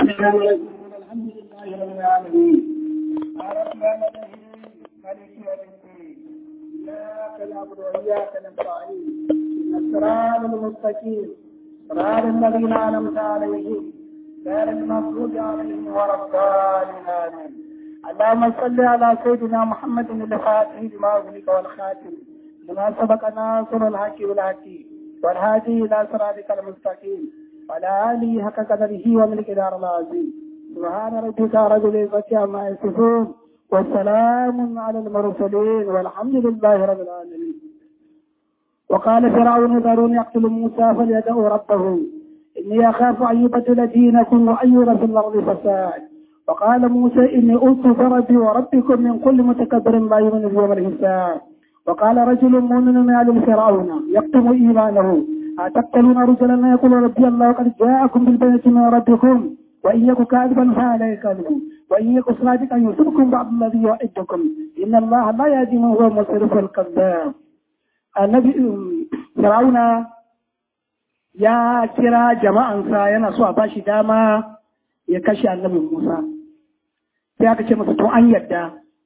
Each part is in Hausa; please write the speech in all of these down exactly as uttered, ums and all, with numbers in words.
الحمد لله رب العالمين الرحمن الرحيم مالك يوم الدين إياك نعبد وإياك نستعين إن الصراط المستقيم صراط الذين أنعمت عليهم غير المغضوب عليهم ولا الضالين آمين. اللهم صل على سيدنا محمد الفاتح لما أغلق والخاتم لما سبق ناصر الحق بالحق والهادي إلى صراطك المستقيم وعلى آله حق قدره ومقداره العظيم. سبحان ربك رب العزة عما يصفون والسلام على المرسلين والحمد لله رب العالمين. وقال فرعون ذروني يقتل موسى فليدعوا ربه إني أخاف أن يبدل دينكم وأن يرى في الأرض فساد. وقال موسى إني أوصي بربي وربكم من كل متكبر لا يؤمن بيوم الحساب. وقال رجل مؤمن من آل فرعون يكتم إيمانه أتقتلون رجلا يقول ربي الله قد جاءكم بالبينة من ربكم وإن يكن كاذبا فعليه كاذب وإن يكن صادقا يصبكم بعض الذي يعدكم إن الله لا يهدي من هو مسرف الكذاب. النبي فرعون يا كرا جماعة yana so a bashi dama ya kashe annabi Musa sai aka ce masa to an yadda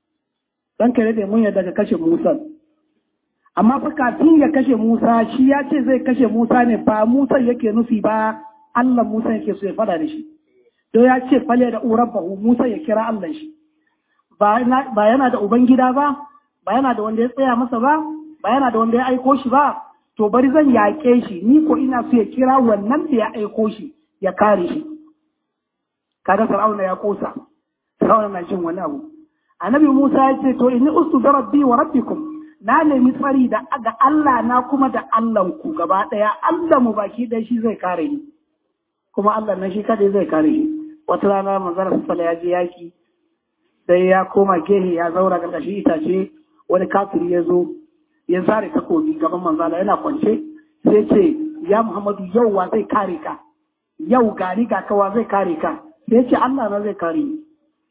dan kare da mun yadda ka kashe Musa amma fa kafin ya kashe Musa shi ya ce zai kashe Musa ne ba Musa yake nufi ba Allah Musa yake so ya fada da shi to ya ce fale da urabbahu Musa ya kira Allah shi ba yana da ubangida ba ba yana da wanda ya tsaya masa ba ba yana da wanda ya aiko shi ba to bari zan yaƙe shi ni ko ina so ya kira wannan da ya aiko shi ya kare shi. Kaga Fir'auna ya kosa Fir'auna na jin wani abu. Annabi Musa ya ce to inni ustu bi rabbi wa rabbikum na nemi tsari da ga Allah na kuma da Allahn ku gaba daya Allah mu baki dai shi zai kare ni kuma Allah nan shi kadai zai kare shi. Wata rana manzara sallallahu ya je yaki sai ya koma gehe ya zaura karkashin itace wani kafiri ya zo ya zare takobi gaban manzala yana kwance sai ce ya Muhammadu yau wa zai kare ka yau gari ga kawa zai kare ka sai ce Allah na zai kare ni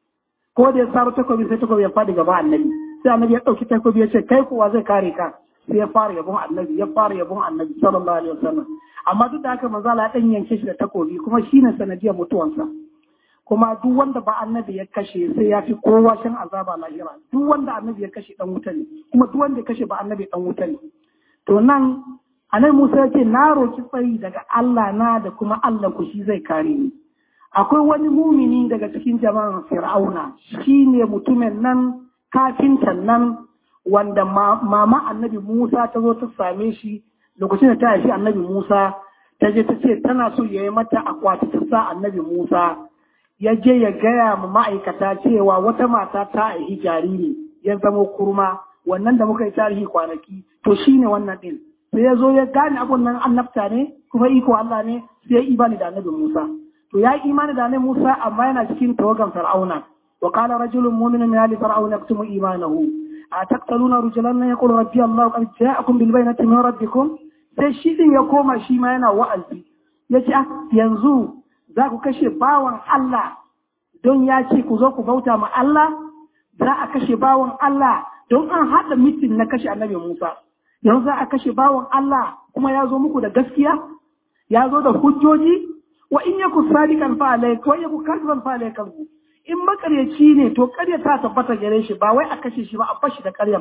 ko da ya saro takobi sai takobi ya fadi gaba annabi sai annabi ya dauki takobi ya ce kai kuwa zai kare ka sai ya fara yabon annabi ya fara yabon annabi sallallahu alaihi wasallam amma duk da haka manzala ya dan yanke shi da takobi kuma shine sanadiyar mutuwansa kuma duk wanda ba annabi ya kashe sai ya fi kowa shan azaba lahira duk wanda annabi ya kashe dan wuta ne kuma duk wanda ya kashe ba annabi dan wuta ne. To nan annabi Musa ya ce na roki tsari daga Allah na da kuma Allah ku shi zai kare ni. Akwai wani mumini daga cikin jama'ar Fir'auna shine mutumin nan kafintan nan wanda mama annabi Musa ta zo ta same shi lokacin da ta haifi annabi Musa ta je ta ce tana so ya yi mata akwati ta sa annabi Musa ya je ya gaya ma ma'aikata cewa wata mata ta aihi jariri ya zama kurma wannan da muka yi tarihi kwanaki to shine wannan din sai ya zo ya gane abun nan annabta ne kuma iko Allah ne sai ya imani da annabi Musa to ya imani da annabi Musa amma yana cikin tawagan Fir'auna wa qala rajulun mu'minun min ali fir'auna yaktumu imanahu ataqtaluna rajulan yaqulu rabbi Allah qad ja'akum bil bayyinati min rabbikum sai shi din ya koma shi ma yana wa'azi yace ah yanzu za ku kashe bawan Allah don ya ce ku zo ku bauta ma Allah za a kashe bawan Allah don an haɗa mitin na kashe annabi Musa yanzu za a kashe bawan Allah kuma ya zo muku da gaskiya ya zo da hujjoji wa in yaku sadiqan fa alayk wa yaku kadhiban fa alayk in makaryaci ne to ƙarya ta tabbata gare shi ba wai a kashe shi ba a fashi da ƙaryan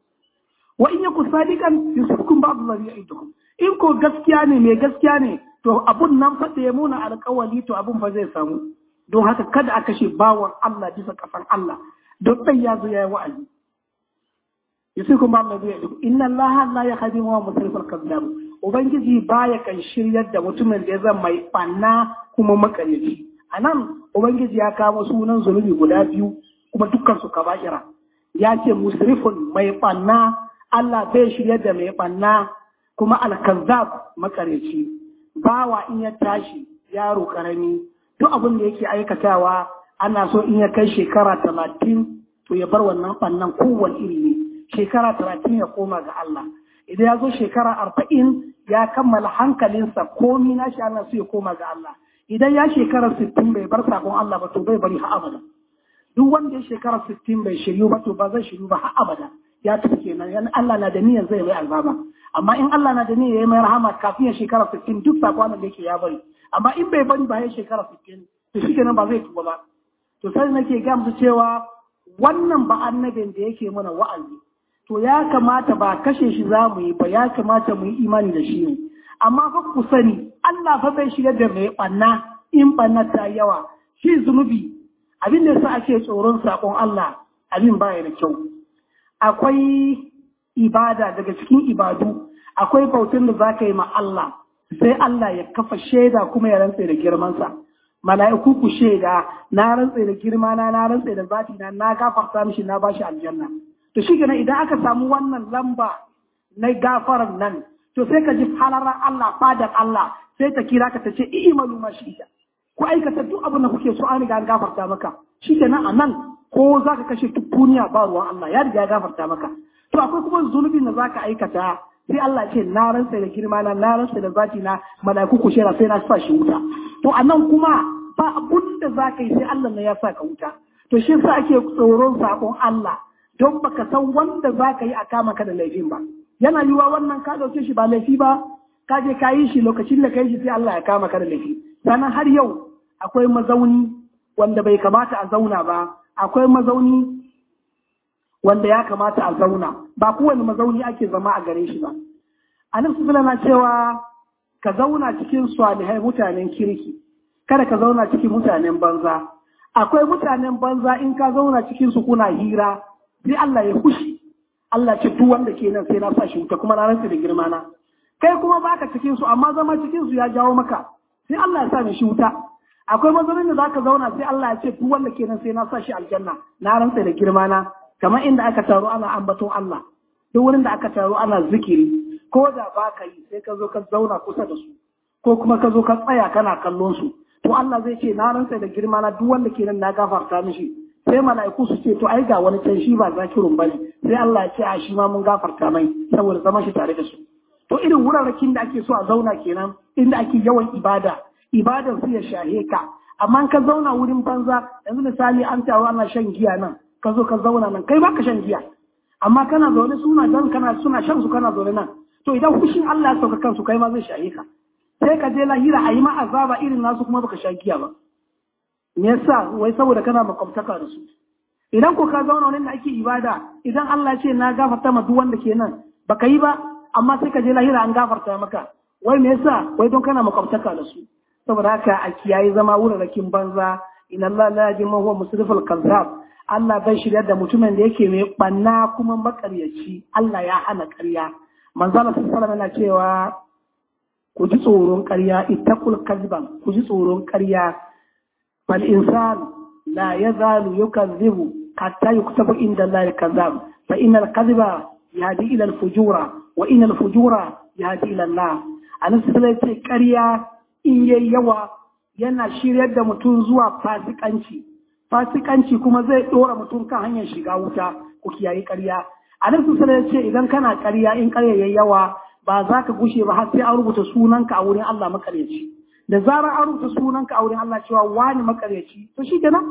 wa in yaku sadiqan yusufukum ba'd alladhi ya'idukum in ko gaskiya ne mai gaskiya ne to abun nan fa ya muna alƙawali to abun fa zai samu don haka kada a kashe bawan Allah bisa kafan Allah don dai ya zo yayi wa'azi yace kuma Allah zai yi inna Allah la yahdi wa musrifal kadhab ubangiji baya kan shiryar da mutumin da ya zama mai banna kuma makaryaci anan ubangiji ya kawo sunan zunubi guda biyu kuma dukkan su kaba'ira ya ce musrifun mai banna Allah bai shiryar da mai banna kuma al-kazzab makaryaci bawa in ya tashi yaro karami duk abin da yake aikatawa ana so in ya kai shekara talatin to ya bar wannan bannan kowane iri ne shekara talatin ya koma ga Allah idan ya zo shekara arba'in ya kammala hankalinsa komi na shi ana so ya koma ga Allah idan ya shekara sittin bai bar sakon Allah ba to bai bari har abada duk wanda ya shekara sittin bai shiryu ba to ba zai shiryu ba har abada ya tafi kenan yan Allah na da niyyar zai mai azaba amma in Allah na da niyyar ya mai rahama kafin ya shekara sittin duk sakon da yake ya bari amma in bai bari ba ya shekara sittin to shikenan ba zai tuba ba. To sai nake ga musu cewa wannan ba annabin da yake mana wa'azi to ya kamata ba kashe shi za mu yi ba, ya kamata mu yi imani da shi ne. Amma fa ku sani Allah fa bai shigar da mai banna in banna ta yawa. Shi zunubi abin da yasa ake tsoron sakon Allah abin baya da kyau. Akwai ibada daga cikin ibadu, akwai bautin da zaka yi ma Allah sai Allah ya kafa shaida kuma ya rantse da girmansa. Mala'iku ku shaida na rantse da girma na na rantse da zati na na gafarta mishi na bashi aljanna. To shi kenan idan aka samu wannan lamba na gafaran nan to sai ka ji halarar Allah fadar Allah sai ta kira ka ta ce i'malu ma shi'ta, ku aikata duk abin da kuke so an riga an gafarta maka. Shi kenan a nan ko za ka kashe duk duniya ba ruwan Allah ya riga ya gafarta maka. To akwai kuma zunubin da za ka aikata sai Allah ce na rantsa da girma na na rantsa da zati na mala'iku ku shera sai na sa shi wuta. To a nan kuma ba abun da za ka yi sai Allah ne ya sa ka wuta. To shi sa ake tsoron sakon Allah don baka san wanda za ka yi a kama ka da laifin ba. Yana yiwa wannan ka ɗauke shi ba laifi ba, ka je ka yi shi lokacin da ka yi shi sai Allah ya kama ka da laifi. Sannan har yau akwai mazauni wanda bai kamata a zauna ba, akwai mazauni wanda ya kamata a zauna, ba kowane mazauni ake zama a gare shi ba. Annabi sallallahu alaihi cewa ka zauna cikin salihai mutanen kirki, kada ka zauna cikin mutanen banza. Akwai mutanen banza in ka zauna cikin su kuna hira sai Allah ya kushi. Allah ce duk wanda ke nan sai na sa shi wuta kuma na rantsa da girma na. Kai kuma baka cikin su amma zama cikin su ya jawo maka sai Allah ya sa shi wuta. Akwai mazaunin da zaka zauna sai Allah ya ce duk wanda ke nan sai na sa shi aljanna na rantsa da girma na. Kamar inda aka taro ana ambaton Allah, duk wurin da aka taro ana zikiri, ko da baka yi sai ka zo ka zauna kusa da su, ko kuma ka zo ka tsaya kana kallon su. To Allah zai ce na rantsa da girma na duk wanda ke nan na gafarta mishi. Sai mala'iku su ce to ai ga wani can shi ba zakirun bane, sai Allah ya ce a shi ma mun gafarta mai saboda zaman shi tare da su. To irin wurarrakin da ake so a zauna kenan inda ake yawan ibada, ibadan su ya shahe ka. Amma ka zauna wurin banza, yanzu misali an tawo ana shan giya nan, ka zo ka zauna nan, kai baka shan giya. Amma kana zaune suna dan kana suna shan su kana zaune nan. To idan fushin Allah ya sauka kansu kai ma zai shahe ka. Sai ka je lahira a yi ma azaba irin nasu kuma baka sha giya ba. Me yasa? Wai saboda kana makwabtaka da su. Idan ko ka zauna wani da ake ibada, idan Allah ce na gafarta ma duk wanda ke nan, baka yi ba, amma sai ka je lahira an gafarta maka. Wai me yasa? Wai don kana makwabtaka da su. Saboda haka a kiyaye zama wurarrakin banza, inna Allah la yajzi man huwa musriful kazzab. Allah bai shirya da mutumin da yake mai banna kuma makaryaci. Allah ya hana ƙarya. Manzo Allah sallallahu alaihi wasallam yana cewa ku ji tsoron ƙarya, ittaqul kadhiban, ku ji tsoron ƙarya. Fal insan la yazalu yukazzibu hatta yuktabu inda Allah al-kazzab. Fa innal kadhiba yahdi ila al-fujura wa innal fujura yahdi ila Allah. Annabi sallallahu alaihi wasallam ƙarya in yayi yawa yana shiryar da mutum zuwa fasikanci. Fasikanci kuma zai dora mutum kan hanyar shiga wuta. Ku kiyaye ƙarya. Annabi sallallahu alaihi wasallam ya ce idan kana ƙarya in ƙarya yayi yawa ba za ka gushe ba har sai an rubuta sunanka a wurin Allah makaryaci. Da zarar an rubuta sunanka a wurin Allah cewa wani makaryaci to shi kenan.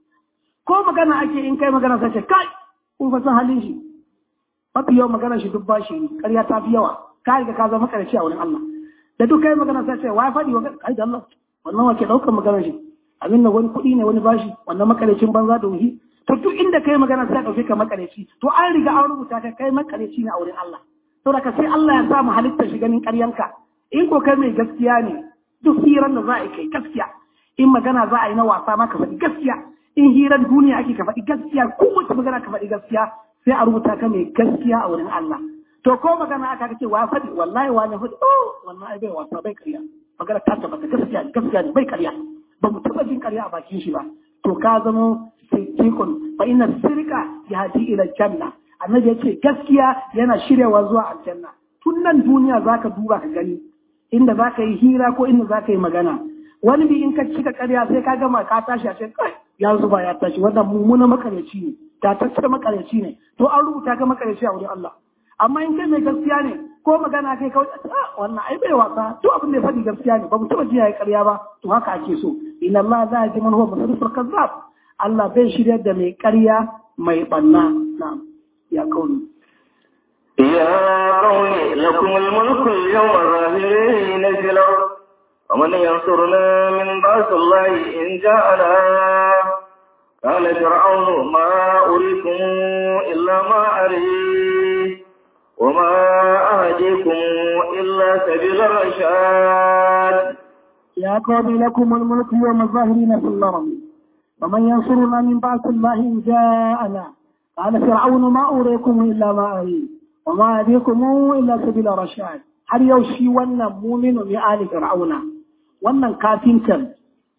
Ko magana ake in kai magana sai ce kai kun fa san halin shi. Mafi yawan magana shi duk bashi ƙarya ta fi yawa. Ka riga ka zama makaryaci a wurin Allah. Da duk kai magana sai ce wai faɗi wa kai da Allah wannan wake ɗaukar magana shi. Abin da wani kuɗi ne wani bashi wannan makaryacin banza da wuhi. To duk inda kai magana sai ɗauke ka makaryaci. To an riga an rubuta ka kai makaryaci ne a wurin Allah. Saboda ka sai Allah ya sa mu halitta shi ganin ƙaryanka. In ko kai mai gaskiya ne duk hirar da za a yi kai gaskiya. In magana za a yi na wasa ma ka faɗi gaskiya. In hirar duniya ake ka faɗi gaskiya, kowace magana ka faɗi gaskiya sai a rubuta ka mai gaskiya a wurin Allah. To ko magana aka ce wa faɗi wallahi wani faɗi oh wannan ai bai wasa bai ƙarya. Magana ta tabbata gaskiya gaskiya ne bai ƙarya. Ba mu taɓa jin ƙarya a bakin shi ba. To ka zama siddiqun fa inna sirqa yahdi ila janna. Annabi ya ce gaskiya yana shiryawa zuwa aljanna. Tun nan duniya zaka duba ka gani inda zaka yi hira ko inda zaka yi magana. Wani bi in ka cika ƙarya sai ka gama ka tashi a ce kai ya zuba ya tashi wannan mummuna makaryaci ne ta tattara makaryaci ne to an rubuta ka makaryaci a wurin Allah. Amma in kai mai gaskiya ne ko magana kai kawai a wannan ai bai wasa to abin da ya faɗi gaskiya ne ba mu taɓa ji yayi ƙarya ba to haka ake so. Inna Allah za ji man huwa musriful kazzab. Allah bai shirya da mai ƙarya mai banna. Na'am. يا قوم يا قوم لكم الملك اليوم ظاهرين في الأرض ومن ينصرنا من بأس الله إن جاءنا قال فرعون ما أريكم إلا ما أري وما أهديكم إلا سبيل الرشاد يا قوم لكم الملك يوم الظاهرين في الأرض ومن ينصرنا من بأس الله إن جاءنا قال فرعون ما أريكم إلا ما أري وما أهديكم إلا سبيل الرشاد. har yau shi wannan muminu ne ali fir'auna wannan kafintan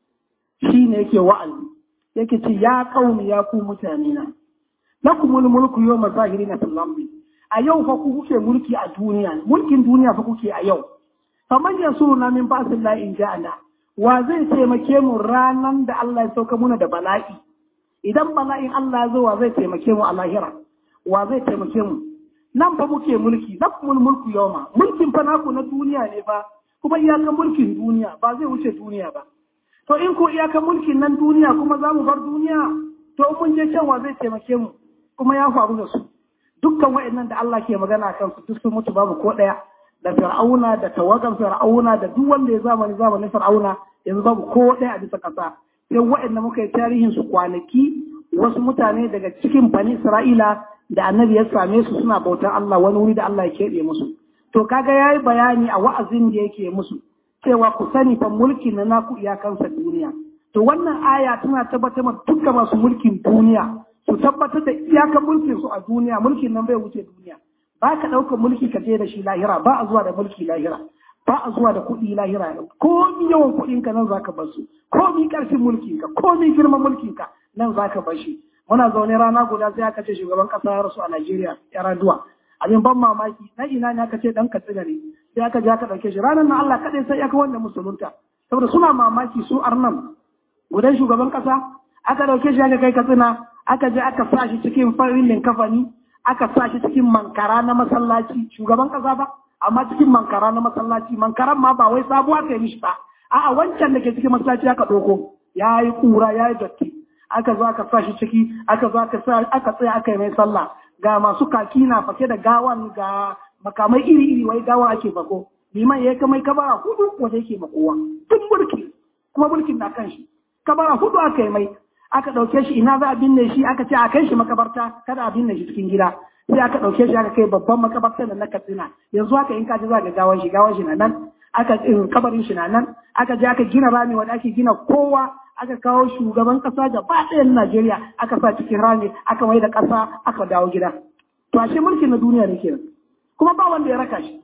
shi ne yake wa'azi yake ce ya qaumi ya ku mutane na lakumul mulku yawma zahirina fil ardi a yau fa ku kuke mulki a duniya mulkin duniya fa kuke a yau faman yansuruna min ba'sillahi in ja'ana wa zai taimake mu ranan da Allah ya sauka muna da bala'i idan bala'in Allah ya zo wa zai taimake mu a lahira wa zai taimake mu nan fa muke mulki lakumul mulku yawma mulkin fa naku na duniya ne fa kuma iyakan mulkin duniya ba zai wuce duniya ba to in ko iyakan mulkin nan duniya kuma za mu bar duniya to mun je can wa zai taimake mu kuma ya faru da su dukkan wa'annan da Allah ke magana kan su duk sun mutu babu ko daya da fir'auna da tawagan fir'auna da duk wanda ya zamani zamanin fir'auna yanzu babu ko daya a bisa kasa sai wa'annan muka yi tarihin su kwanaki wasu mutane daga cikin bani Isra'ila da annabi ya same su suna bautar Allah wani wuri da Allah ya keɓe musu. To kaga ya yi bayani a wa'azin da yake musu cewa ku sani fa mulkin na naku iyakansa duniya. To wannan aya tana tabbatar ma dukkan masu mulkin duniya su tabbatar da iyakan mulkin su a duniya mulkin nan bai wuce duniya. Ba ka ɗaukar mulki ka je da shi lahira ba a zuwa da mulki lahira ba a zuwa da kuɗi lahira ko mi yawan kuɗinka nan zaka bar su ko mi ƙarfin mulkinka ko mi girman mulkinka nan zaka bar shi. Muna zaune rana guda sai aka ce shugaban kasa ya rasu a Najeriya ya raduwa abin ban mamaki na ina ne aka ce dan Katsina ne sai aka je aka dauke shi ranar nan Allah kadai sai aka wanda musulunta saboda suna mamaki su arnan gudan shugaban kasa aka dauke shi aka kai Katsina aka je aka sa shi cikin farilin kafani aka sa shi cikin mankara na masallaci shugaban kasa ba amma cikin mankara na masallaci mankaran ma ba wai sabuwa kai mishi ba a'a wancan da ke cikin masallaci aka doko yayi kura yayi datti aka zo aka sa shi ciki aka zo aka sa aka tsaya aka yi mai sallah ga masu kaki na fake da gawan ga makamai iri iri wai gawa ake fako liman yayi kamar kabara hudu wanda yake makowa duk mulki kuma mulkin na kan shi kabara hudu aka yi mai aka dauke shi ina za a binne shi aka ce a kai shi makabarta kada a binne shi cikin gida sai aka dauke shi aka kai babban makabarta da na Katsina yanzu haka in ka ji za ga gawan shi gawan shi na nan aka kabarin shi na nan aka je aka gina rami wanda ake gina kowa aka kawo shugaban kasa gaba ɗayan Najeriya aka sa cikin rami aka mai da kasa aka dawo gida. To ashe mulkin na duniya ne kenan. Kuma ba wanda ya raka shi.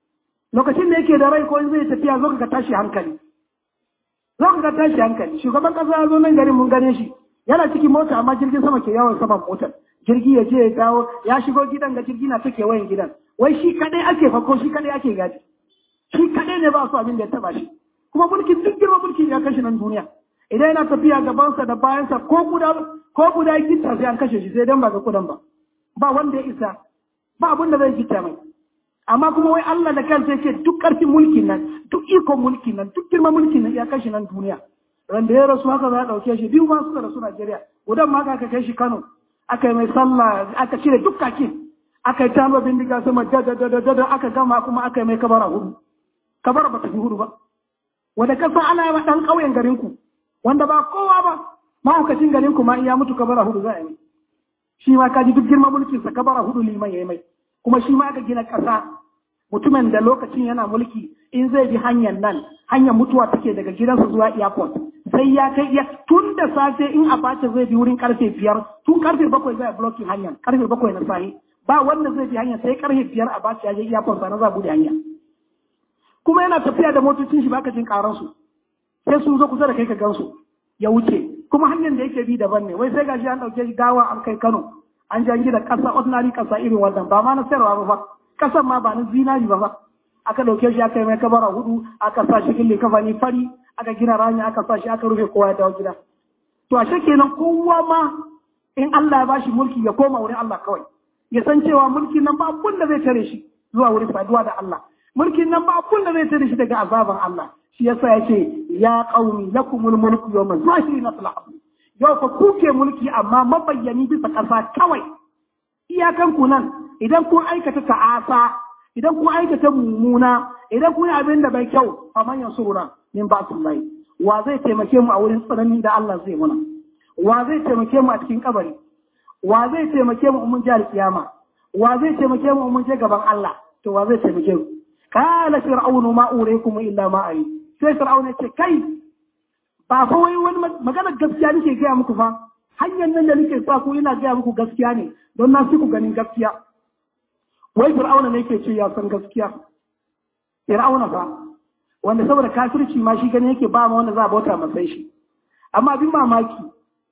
Lokacin da yake da rai ko zai tafiya zo ka tashi hankali. Zo ka tashi hankali. Shugaban kasa ya zo nan garin mun gane shi. Yana cikin mota amma jirgin sama ke yawon saman motar. Jirgi ya je ya dawo ya shigo gidan ga jirgi na take wayan gidan. Wai shi kadai ake fako shi kadai ake gadi. Shi kadai ne ba su abin da ya taba shi. Kuma mulkin duk girma mulkin ya kashe nan duniya. Idan yana tafiya gabansa da bayansa ko guda ko guda gita sai an kashe shi sai dan ba ga kudan ba ba wanda ya isa ba abin da zai gita mai amma kuma wai Allah da kansa yake duk karfin mulkin nan duk ikon mulkin nan duk girman mulkin nan ya kashe nan duniya ran da ya rasu haka za a dauke shi biyu ma suka rasu Najeriya gudan ma aka kai shi Kano aka yi mai sallah aka cire duk kakin aka yi tano bindiga sama da da da da aka gama kuma aka yi mai kabara hudu kabara ba ta fi hudu ba wanda kasa ana yi dan kauyen garin ku wanda ba kowa ba mahaukacin garin kuma in ya mutu kabara hudu za a yi shi ma kaji duk girman mulkin sa kabara hudu liman yayi mai kuma shi ma aka gina kasa mutumin da lokacin yana mulki in zai bi hanyar nan hanyar mutuwa take daga gidansa zuwa airport sai ya kai ya tun da safe in abacha zai bi wurin karfe biyar tun karfe bakwai zai blocking hanyar karfe bakwai na sahi ba wanda zai bi hanyar sai karfe biyar abacha ya je airport sana za bude hanya kuma yana tafiya da motocin shi baka jin karansu sai sun zo kusa da kai ka gansu ya wuce kuma hanyar da yake bi daban ne wai sai gashi an dauke shi gawa an kai Kano an ji an gida kasa ordinary kasa irin wannan ba ma na sayarwa ba kasan ma ba na zinari ba ba aka dauke shi aka yi mai kabara hudu aka sa shi kille kafani fari aka gina ranya aka sa shi aka rufe kowa ya dawo gida to a kenan kowa ma in Allah ya bashi mulki ya koma wurin Allah kawai ya san cewa mulkin nan ba abun da zai tare shi zuwa wurin saduwa da Allah mulkin nan ba abun da zai tare shi daga azaban Allah shi yasa yace ya qaumi lakumul mulku yawma zahirina fil ardh yau fa kuke mulki amma mabayyani bisa kasa kawai iyakan ku nan idan kun aikata ta'asa idan kun aikata mummuna idan kun yi abin da bai kyau fa man yansuruna min ba'sillahi wa zai taimake mu a wurin tsanani da Allah zai muna wa zai taimake mu a cikin kabari wa zai taimake mu mun ji alkiyama wa zai taimake mu mun je gaban Allah to wa zai taimake mu qala fir'aunu ma uriikum illa ma ari sai fir'auna ce kai ba fa wai wani magana gaskiya nake gaya muku fa hanyar nan da nake sa ku ina gaya muku gaskiya ne don na fi ku ganin gaskiya wai fir'auna ne yake ce ya san gaskiya fir'auna fa wanda saboda kafirci ma shi gani yake ba ma wanda za a bauta masa shi amma abin mamaki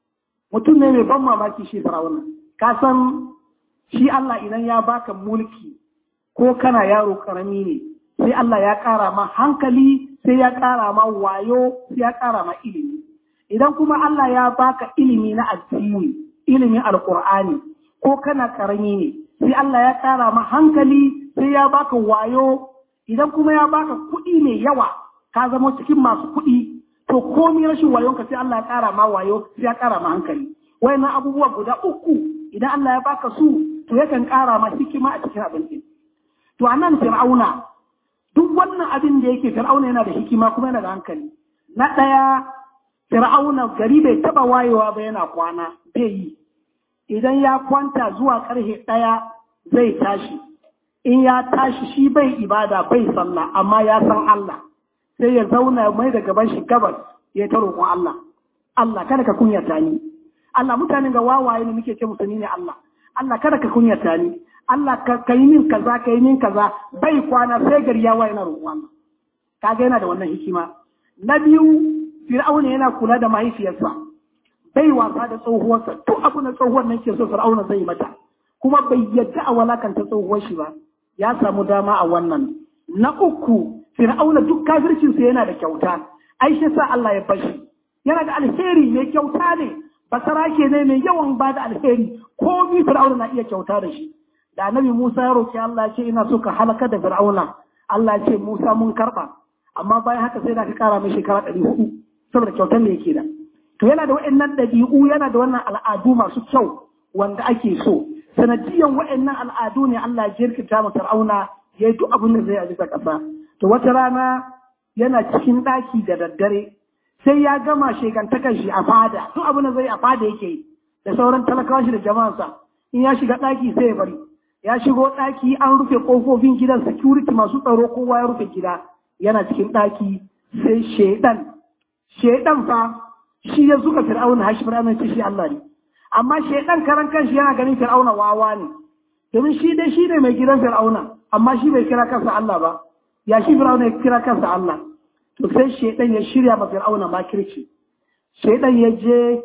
mutum ne mai ban mamaki shi fir'auna ka san shi Allah idan ya baka mulki ko kana yaro karami ne sai Allah ya ƙara ma hankali sai ya ƙara ma wayo sai ya ƙara ma ilimi idan kuma Allah ya baka ilimi na addini ilimin alqur'ani ko kana karami ne sai Allah ya ƙara ma hankali sai ya baka wayo idan kuma ya baka kuɗi mai yawa ka zama cikin masu kuɗi to komai rashin wayonka sai Allah ya ƙara ma wayo sai ya ƙara ma hankali wayannan abubuwa guda uku idan Allah ya baka su to yakan ƙara ma hikima a cikin abin to anan fir'auna duk wannan abin da yake fir'auna yana da hikima kuma yana da hankali na ɗaya fir'auna gari bai taɓa wayewa ba yana kwana bai yi idan ya kwanta zuwa ƙarfe ɗaya zai tashi in ya tashi shi bai ibada bai sallah amma ya san Allah sai ya zauna mai da gaban shi gabas ya ta roƙon Allah Allah kada ka kunyata ni Allah mutanen ga wawaye ne muke ce musu ni ne Allah Allah kada ka kunyata ni Allah ka yi min kaza ka yi min kaza bai kwana sai gari ya waye na roƙon Allah kaga yana da wannan hikima na biyu Fir'auna yana kula da mahaifiyarsa bai wasa da tsohuwarsa duk abu na tsohuwar nan ke so Fir'auna zai mata kuma bai yadda a walakanta tsohuwar shi ba ya samu dama a wannan na uku Fir'auna duk kafircinsa yana da kyauta Aisha sa Allah ya bashi yana da alheri mai kyauta ne basarake ne mai yawan ba da alheri ko bi Fir'auna na iya kyauta da shi da Annabi Musa ya roki Allah ya ce ina so ka halaka da Fir'auna Allah ya ce Musa mun karba amma bayan haka sai da ka kara mai shekara ɗari hudu saboda kyautar da yake da to yana da wa'annan ɗabi'u yana da wannan al'adu masu kyau wanda ake so sanadiyan wa'annan al'adu ne Allah ya jirkita mu Fir'auna yayi duk abin da zai a bisa ƙasa to wata rana yana cikin ɗaki da daddare sai ya gama shekantakan shi a fada duk abin da zai a fada yake yi da sauran talakawa shi da jama'ansa in ya shiga ɗaki sai ya bari ya shigo ɗaki an rufe ƙofofin gidan security masu tsaro kowa ya rufe gida yana cikin ɗaki sai shaidan shaidan fa shi ya zuka Fir'auna har shi Fir'auna ce shi Allah ne amma shaidan karan kanshi yana ganin Fir'auna wawa ne domin shi dai shi ne mai gidan Fir'auna amma shi bai kira kansa Allah ba ya shi Fir'auna ya kira kansa Allah to sai shaidan ya shirya ma Fir'auna makirci shaidan ya je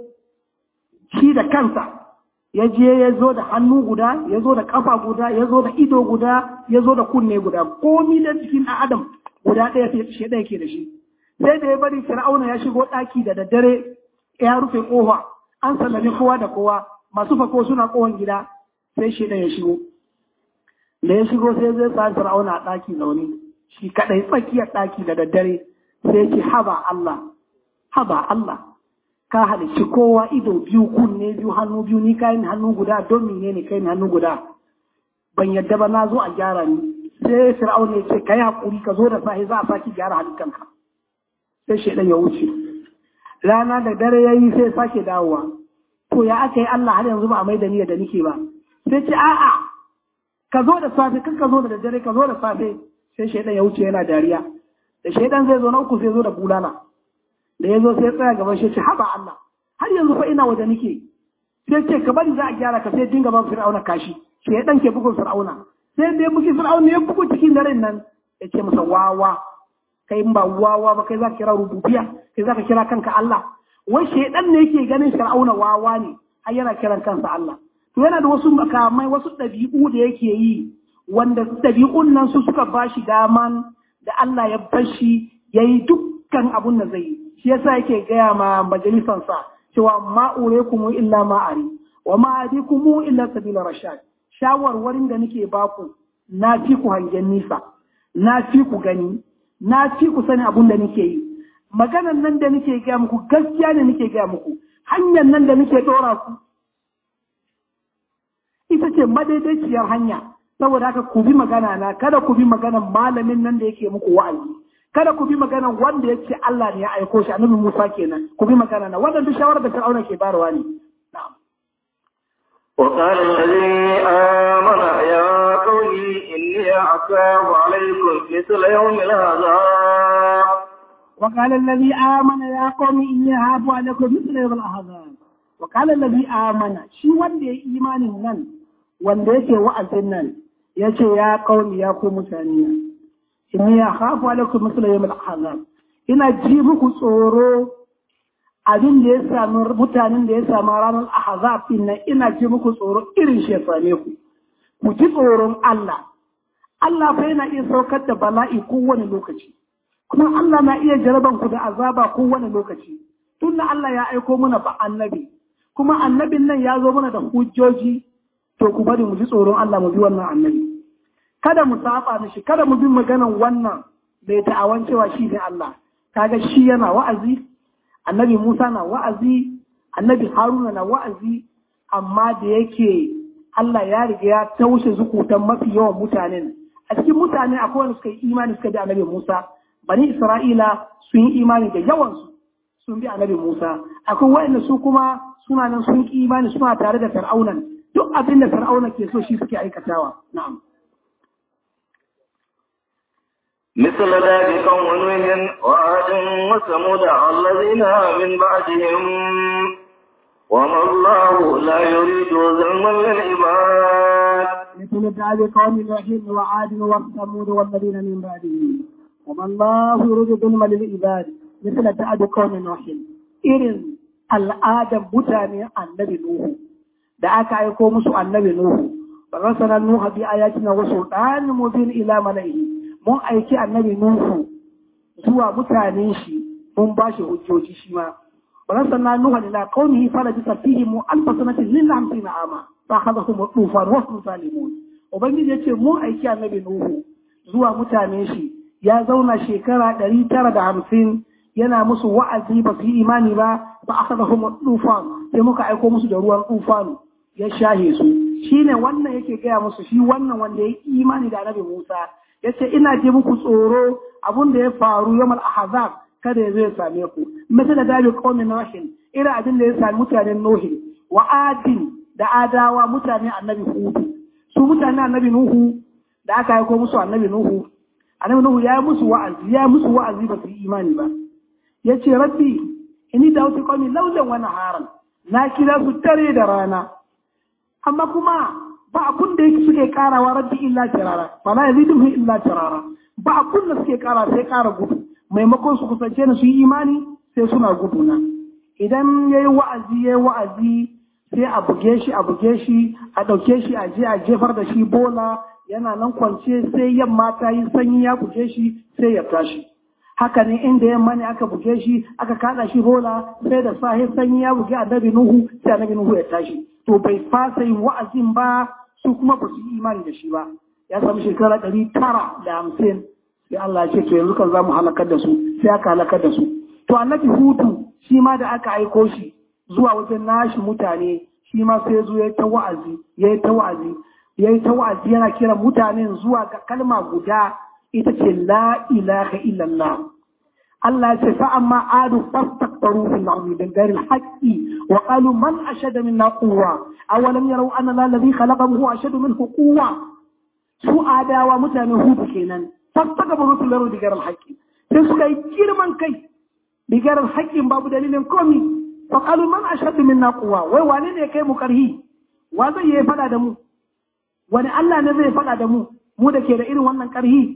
shi da kansa ya je ya zo da hannu guda ya zo da kafa guda ya zo da ido guda ya zo da kunne guda komi da cikin ɗan adam guda ɗaya shaidan yake da shi sai da ya bari Fir'auna ya shigo ɗaki da daddare ya rufe ƙofa an sallami kowa da kowa masu fako suna ƙofar gida sai shaidan ya shigo da ya shigo sai zai sa Fir'auna a ɗaki zaune shi kaɗai tsakiyar ɗaki da daddare sai ce haba Allah haba Allah ka halicci kowa ido biyu kunne biyu hannu biyu ni kayan hannu guda don mene ne kai hannu guda ban yadda ba na zo a gyara ni sai Fir'auna ya ce kai hakuri ka zo da sahi za a saki gyara halittanka sai shaidan ya wuce rana da dare yayi sai sake dawowa to ya aka yi Allah har yanzu ba a mai da niyyar da nike ba sai ce a'a ka zo da safe kan ka zo da dare ka zo da safe sai shaidan ya wuce yana dariya da shaidan zai zo na uku sai zo da bulala da ya zo sai ya tsaya gaban shi ce haba Allah har yanzu fa ina waje nike sai ce ka bari za a gyara ka sai dinga ban Fir'auna kashi shaidan ke bugun Fir'auna sai da ya bugi Fir'auna ya bugu cikin daren nan ya ce masa wawa kai ba wawa ba kai za ka kira rububiya kai za ka kira kanka Allah wai shaidan ne yake ganin Fir'auna wawa ne har yana kiran kansa Allah to yana da wasu makamai wasu ɗabi'u da yake yi wanda ɗabi'un nan su suka bashi daman da Allah ya bashi yayi dukkan abun da zai yi shi yasa yake gaya ma majalisansa cewa ma urekum illa ma ari wa ma adikum illa sabila rashad shawarwarin da nake baku na fi ku hangen nisa na fi ku gani na fi ku sani abun da nake yi maganan nan da nake gaya muku gaskiya ne nake gaya muku hanyar nan da nake dora ku ita ce madaidaiciyar hanya saboda haka ku bi magana na kada ku bi maganan malamin nan da yake muku wa'azi kada ku bi magana wanda yake Allah ne ya aiko shi annabi Musa kenan ku bi magana na wannan duk shawarar da Fir'auna ke bayarwa ne na'am وقال الذي آمن يا قوم إني أخاف عليكم مثل يوم الأحزاب وقال الذي آمن يا قوم إني أخاف عليكم مثل يوم الأحزاب وقال الذي آمن شي wanda ya imanin nan wanda yake wa'azin nan yace ya qaumi ya ku mutane inni akhafu alaikum misla yawm al-ahzab ina ji muku tsoro abin da ya samu mutanen da ya samu ranar ahzab din nan ina ji muku tsoro irin shi ya same ku ku ji tsoron Allah Allah fa yana iya saukar da bala'i kowane lokaci kuma Allah na iya jaraban ku da azaba kowane lokaci tunda Allah ya aiko mana ba annabi kuma annabin nan ya zo mana da hujjoji to ku bari mu ji tsoron Allah mu bi wannan annabi kada mu saba mishi kada mu bi maganan wannan bai ta'awan cewa shi ne Allah kaga shi yana wa'azi annabi Musa na wa'azi annabi Haruna na wa'azi amma da yake Allah ya riga ya taushe zukutan mafi yawan mutanen a cikin mutane akwai wanda suka yi imani suka bi annabi Musa bani Isra'ila sun yi imani da yawansu sun bi annabi Musa akwai wanda su kuma suna nan sun yi imani suna tare da Fir'aunan duk abin da Fir'auna ke so shi suke aikatawa na'am مثل ذلك قوم نوح وعاد وثمود الذين من بعدهم وما الله لا يريد ظلما للعباد مثل ذلك قوم نوح وعاد وثمود والذين من بعدهم وما الله يريد ظلما للعباد مثل ذلك قوم نوح إذن الآدم بتاني النبي نوح da aka aiko musu annabi Nuhu rasana Nuhu bi ayatina wa sultan mubin ila malaihi mun aiki annabi Nuhu zuwa mutanen shi mun bashi hujjoji shi ma rasana Nuhu ila qaumihi falabisa fihim alf sanatin illa hamsina ama fa akhadhahum tufan wa hum zalimun ubangiji yace mun aiki annabi Nuhu zuwa mutanen shi ya zauna shekara ɗari tara da hamsin yana musu wa'azi ba su yi imani ba fa akhadhahum tufan sai muka aiko musu da ruwan tufanu ya shahe su shine wannan yake gaya musu shi wannan wanda ya yi imani da annabi Musa yace ina ji muku tsoro abun da ya faru yamal ahzab kada ya zo ya same ku misal da bi qaumin nuhin ira abin da ya sami mutanen nuhi wa adin da adawa mutanen annabi hudu su mutanen annabi nuhu da aka yi ko musu annabi nuhu annabi nuhu ya musu wa'azi ya musu wa'azi ba su yi imani ba yace rabbi inni da'utu qaumi lawlan wa naharan na kira su tare da rana amma kuma ba abun da yake suke karawa rabbi illa tirara fala yaziduhu illa tirara ba abun da suke kara sai kara gudu maimakon su kusance ni su yi imani sai suna gudu na idan yayi wa'azi yayi wa'azi sai a buge shi a buge shi a dauke shi a je a jefar da shi bola yana nan kwance sai yamma ta yi sanyi ya buge shi sai ya tashi haka ne inda yamma ne aka buge shi aka kada shi bola sai da sahi sanyi ya buge annabi nuhu sai annabi nuhu ya tashi to bai fasa yin wa'azin ba su kuma ba su yi imani da shi ba ya samu shekara ɗari tara da hamsin sai Allah ya ce to yanzu kan za mu halakar da su sai aka halakar da su to annabi hutu shi ma da aka aiko shi zuwa wajen nashi mutane shi ma sai zo ya ta wa'azi ya ta wa'azi ya ta wa'azi yana kiran mutanen zuwa ga kalma guda ita ce la ilaha illallah Allah ya ce fa amma adu fastakbaru fil ardi bil ghairi al haqqi wa qalu man ashada minna quwwa awalam yaraw anna la alladhi khalaqahu ashadu minhu quwwa su adawa mutane hudu kenan fastakbaru fil ardi bil ghairi al haqqi sai suka yi girman kai bil ghairi al haqqi babu dalilin komi fa qalu man ashadu minna quwwa wai wane ne kai mu karhi wa zai yi fada da mu wani Allah ne zai fada da mu mu da ke da irin wannan karhi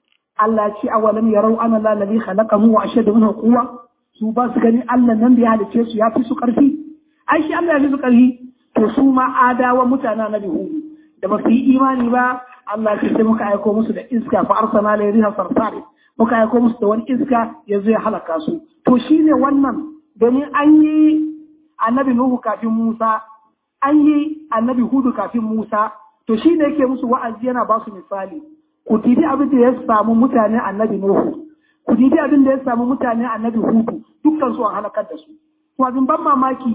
Allah ce awalam yarau ana la ladhi khalaqahu wa ashadu minhu quwwa su ba su gani Allah nan da ya halice su ya fi su karfi ai shi Allah ya fi su karfi to su ma adawa mutana nabi hudu da ba su yi imani ba Allah ce sai muka aiko musu da iska fa arsalna la riha sarsari muka aiko musu da wani iska ya zo ya halaka su to shine wannan domin an yi annabi Nuhu kafin Musa an yi annabi Hudu kafin Musa to shine yake musu wa'azi yana ba su misali ku dibi abin da ya samu mutane annabi Nuhu ku dibi abin da ya samu mutane annabi Hudu dukkan su an halakar da su to abin ban mamaki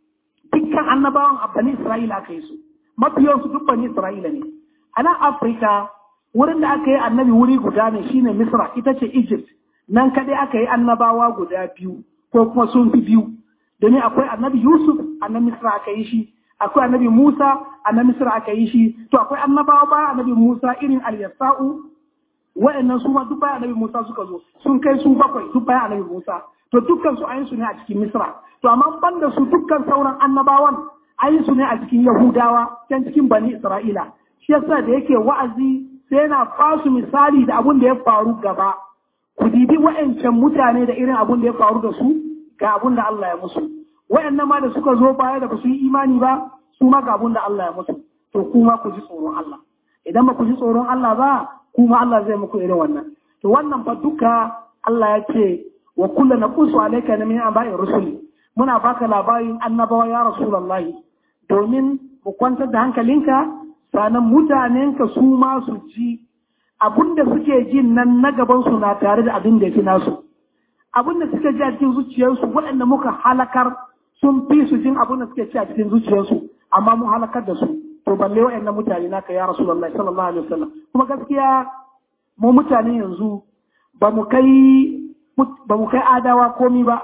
dukkan annabawan abani Isra'ila aka yi su mafi yawan su duk bani Isra'ila ne a nan Afirka wurin da aka yi annabi wuri guda ne shine Misra ita ce Egypt nan kadai aka yi annabawa guda biyu ko kuma sun fi biyu, domin akwai annabi Yusuf a nan Misra aka yi shi, akwai annabi Musa a nan Misra aka yi shi, to akwai annabawa ba annabi Musa irin Al-Yasa'u, waɗannan su ma duk bayan annabi Musa suka zo, sun kai su bakwai duk bayan annabi Musa, to dukkan su ayin su ne a cikin Misra, to amma ban da su dukkan sauran annabawan ayin su ne a cikin Yahudawa, can cikin Bani Isra'ila, shi yasa da yake wa'azi sai yana ba su misali da abun da ya faru gaba, ku dibi wa'ancan mutane da irin abun da ya faru da su ga abun da Allah ya musu. Wa'annan ma da suka zo baya da ba su yi imani ba, su ma ga abun da Allah ya musu. To kuma ku ji tsoron Allah. Idan ba ku ji tsoron Allah ba, kuma Allah zai muku irin wannan. To wannan fa duka Allah ya ce wa kullu naqussu alayka min anba'i rusuli. Muna baka labarin annabawa ya Rasulullahi domin mu kwantar da hankalinka sanan mutanenka su ma su ji abin da suke jin nan na gabansu na tare da abin da ya fi nasu. Abin da suke ji a cikin zuciyarsu waɗanda muka halakar sun fi su jin abin da suke ci a cikin zuciyarsu, amma mu halakar da su. To balle waɗannan mutane naka ya Rasulullahi sallallahu alaihi wasallam. Kuma gaskiya mu mutane yanzu ba mu kai ba mu kai adawa komi ba,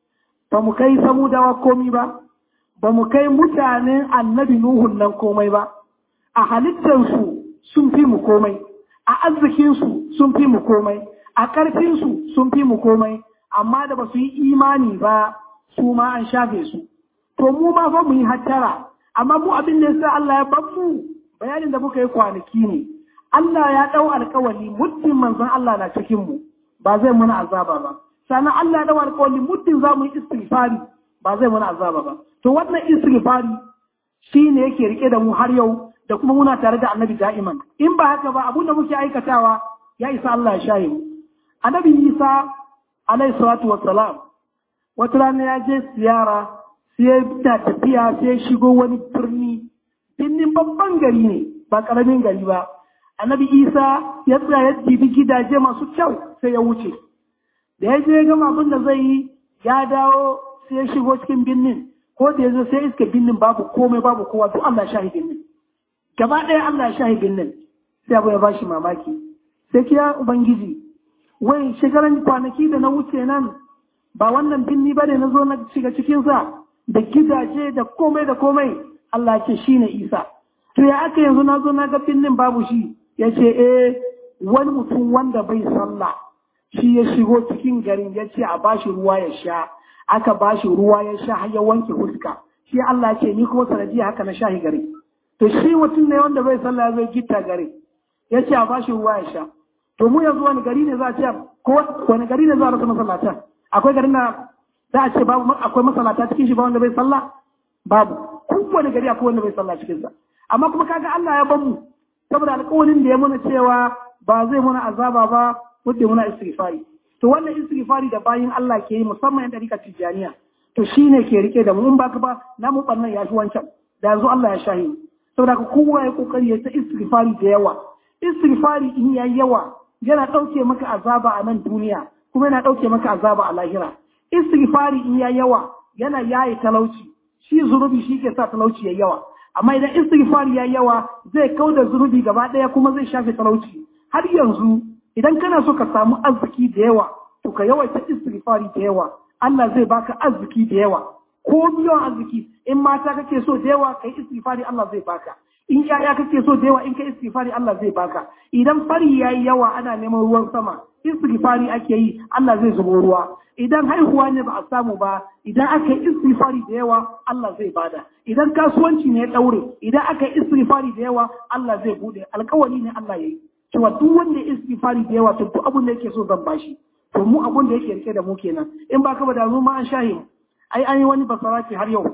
ba mu kai samudawa komi ba, ba mu kai mutanen annabi Nuhun nan komai ba. A halittarsu sun fi mu komai. A arzikinsu sun fi mu komai, a ƙarfinsu sun fi mu komai, amma da ba su yi imani ba su ma an shafe su. To mu ma fa mu yi hattara, amma mu abin da yasa Allah ya bar mu bayanin da muka yi kwanaki ne. Allah ya ɗau alƙawari muddin manzon Allah na cikin mu ba zai muna azaba ba. Sannan Allah ya ɗau alƙawari muddin za mu yi istighfari ba zai muna azaba ba. To wannan istighfari shine yake rike da mu har yau. Da kuma muna tare da annabi da'iman. In ba haka ba abun da muke aikatawa ya isa Allah ya shaye mu. Annabi Isa alaihi salatu wassalam wata rana ya je ziyara sai ya ta tafiya sai ya shigo wani birni. Birnin babban gari ne ba karamin gari ba. Annabi Isa ya tsaya ya dibi gidaje masu kyau sai ya wuce. Da ya je gama abin da zai yi ya dawo sai ya shigo cikin birnin. Ko da ya zo sai iska birnin babu komai babu kowa to Allah ya shahi birnin. Gaba ɗaya Allah ya shahidin nan sai abu ya ba shi mamaki sai kiya Ubangiji wai shigaran kwanaki da na wuce nan ba wannan binni ba ne na zo na shiga cikinsa da gidaje da komai da komai Allah ce shi ne Isa to ya aka yanzu na zo na ga binnin babu shi ya ce eh wani mutum wanda bai sallah shi ya shigo cikin garin ya ce a bashi ruwa ya sha aka bashi ruwa ya sha har ya wanke fuska shi Allah ce ni kuma sanadiyya haka na shahi gari. To shi mutum ne wanda bai sallah ya zo gitta gare ya ce a bashi ruwa ya sha. To mu yanzu wani gari ne za a ce ko wani gari ne za a rasa masallata? Akwai garin da za a ce babu akwai masallata cikin shi ba wanda bai sallah? Babu. Kowane gari akwai wanda bai sallah cikin sa. Amma kuma kaga Allah ya bamu saboda alƙawarin da ya muna cewa ba zai muna azaba ba muddin muna istighfari. To wannan istighfari da bayin Allah ke yi musamman yan dariƙar Tijjaniya. To shine ke rike da mu in baka ba namu barnan ya fi wancan. Da yanzu Allah ya shahi. Saboda kowa ya kokari ya ta istighfari da yawa. Istighfari in yayi yawa yana dauke maka azaba a nan duniya kuma yana dauke maka azaba a lahira. Istighfari in yayi yawa yana yaye talauci. Shi zunubi shi ke sa talauci yayi yawa. Amma idan istighfari yayi yawa zai kauda zunubi gaba daya kuma zai shafe talauci. Har yanzu idan kana so ka samu arziki da yawa to ka yawaita istighfari da yawa. Allah zai baka arziki da yawa. Ko biyan arziki in mata kake so da yawa kai istighfari Allah zai baka in yaya kake so da yawa in kai istighfari Allah zai baka idan fari yayi yawa ana neman ruwan sama istighfari ake yi Allah zai zubo ruwa idan haihuwa ne ba a samu ba idan aka yi istighfari da yawa Allah zai bada idan kasuwanci ne ya daure idan aka yi istighfari da yawa Allah zai bude alƙawari ne Allah yayi cewa duk wanda ya istighfari da yawa to duk abin da yake so zan bashi to mu abin da yake rike da mu kenan in ba ka ba da mu ma an shahi ai an yi wani basaraki har yau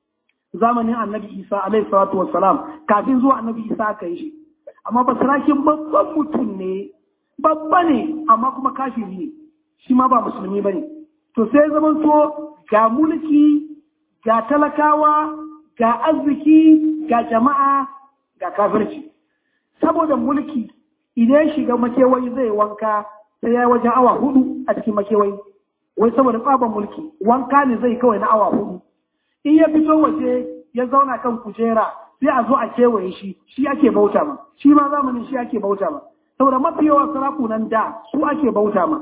zamanin annabi Isa alaihi salatu wassalam kafin zuwa annabi Isa aka yi shi amma basarakin babban mutum ne babba ne amma kuma kafiri ne shi ma ba musulmi bane to sai zaman to ga mulki ga talakawa ga arziki ga jama'a ga kafirci saboda mulki idan shiga makewayi zai wanka sai ya wajen awa hudu a cikin makewayi wai saboda tsaban mulki wanka ne zai kawai na awa hudu in ya fito waje ya zauna kan kujera sai a zo a kewaye shi shi ake bauta ma shi ma zamanin shi ake bauta ma saboda mafi yawa sarakunan da su ake bauta ma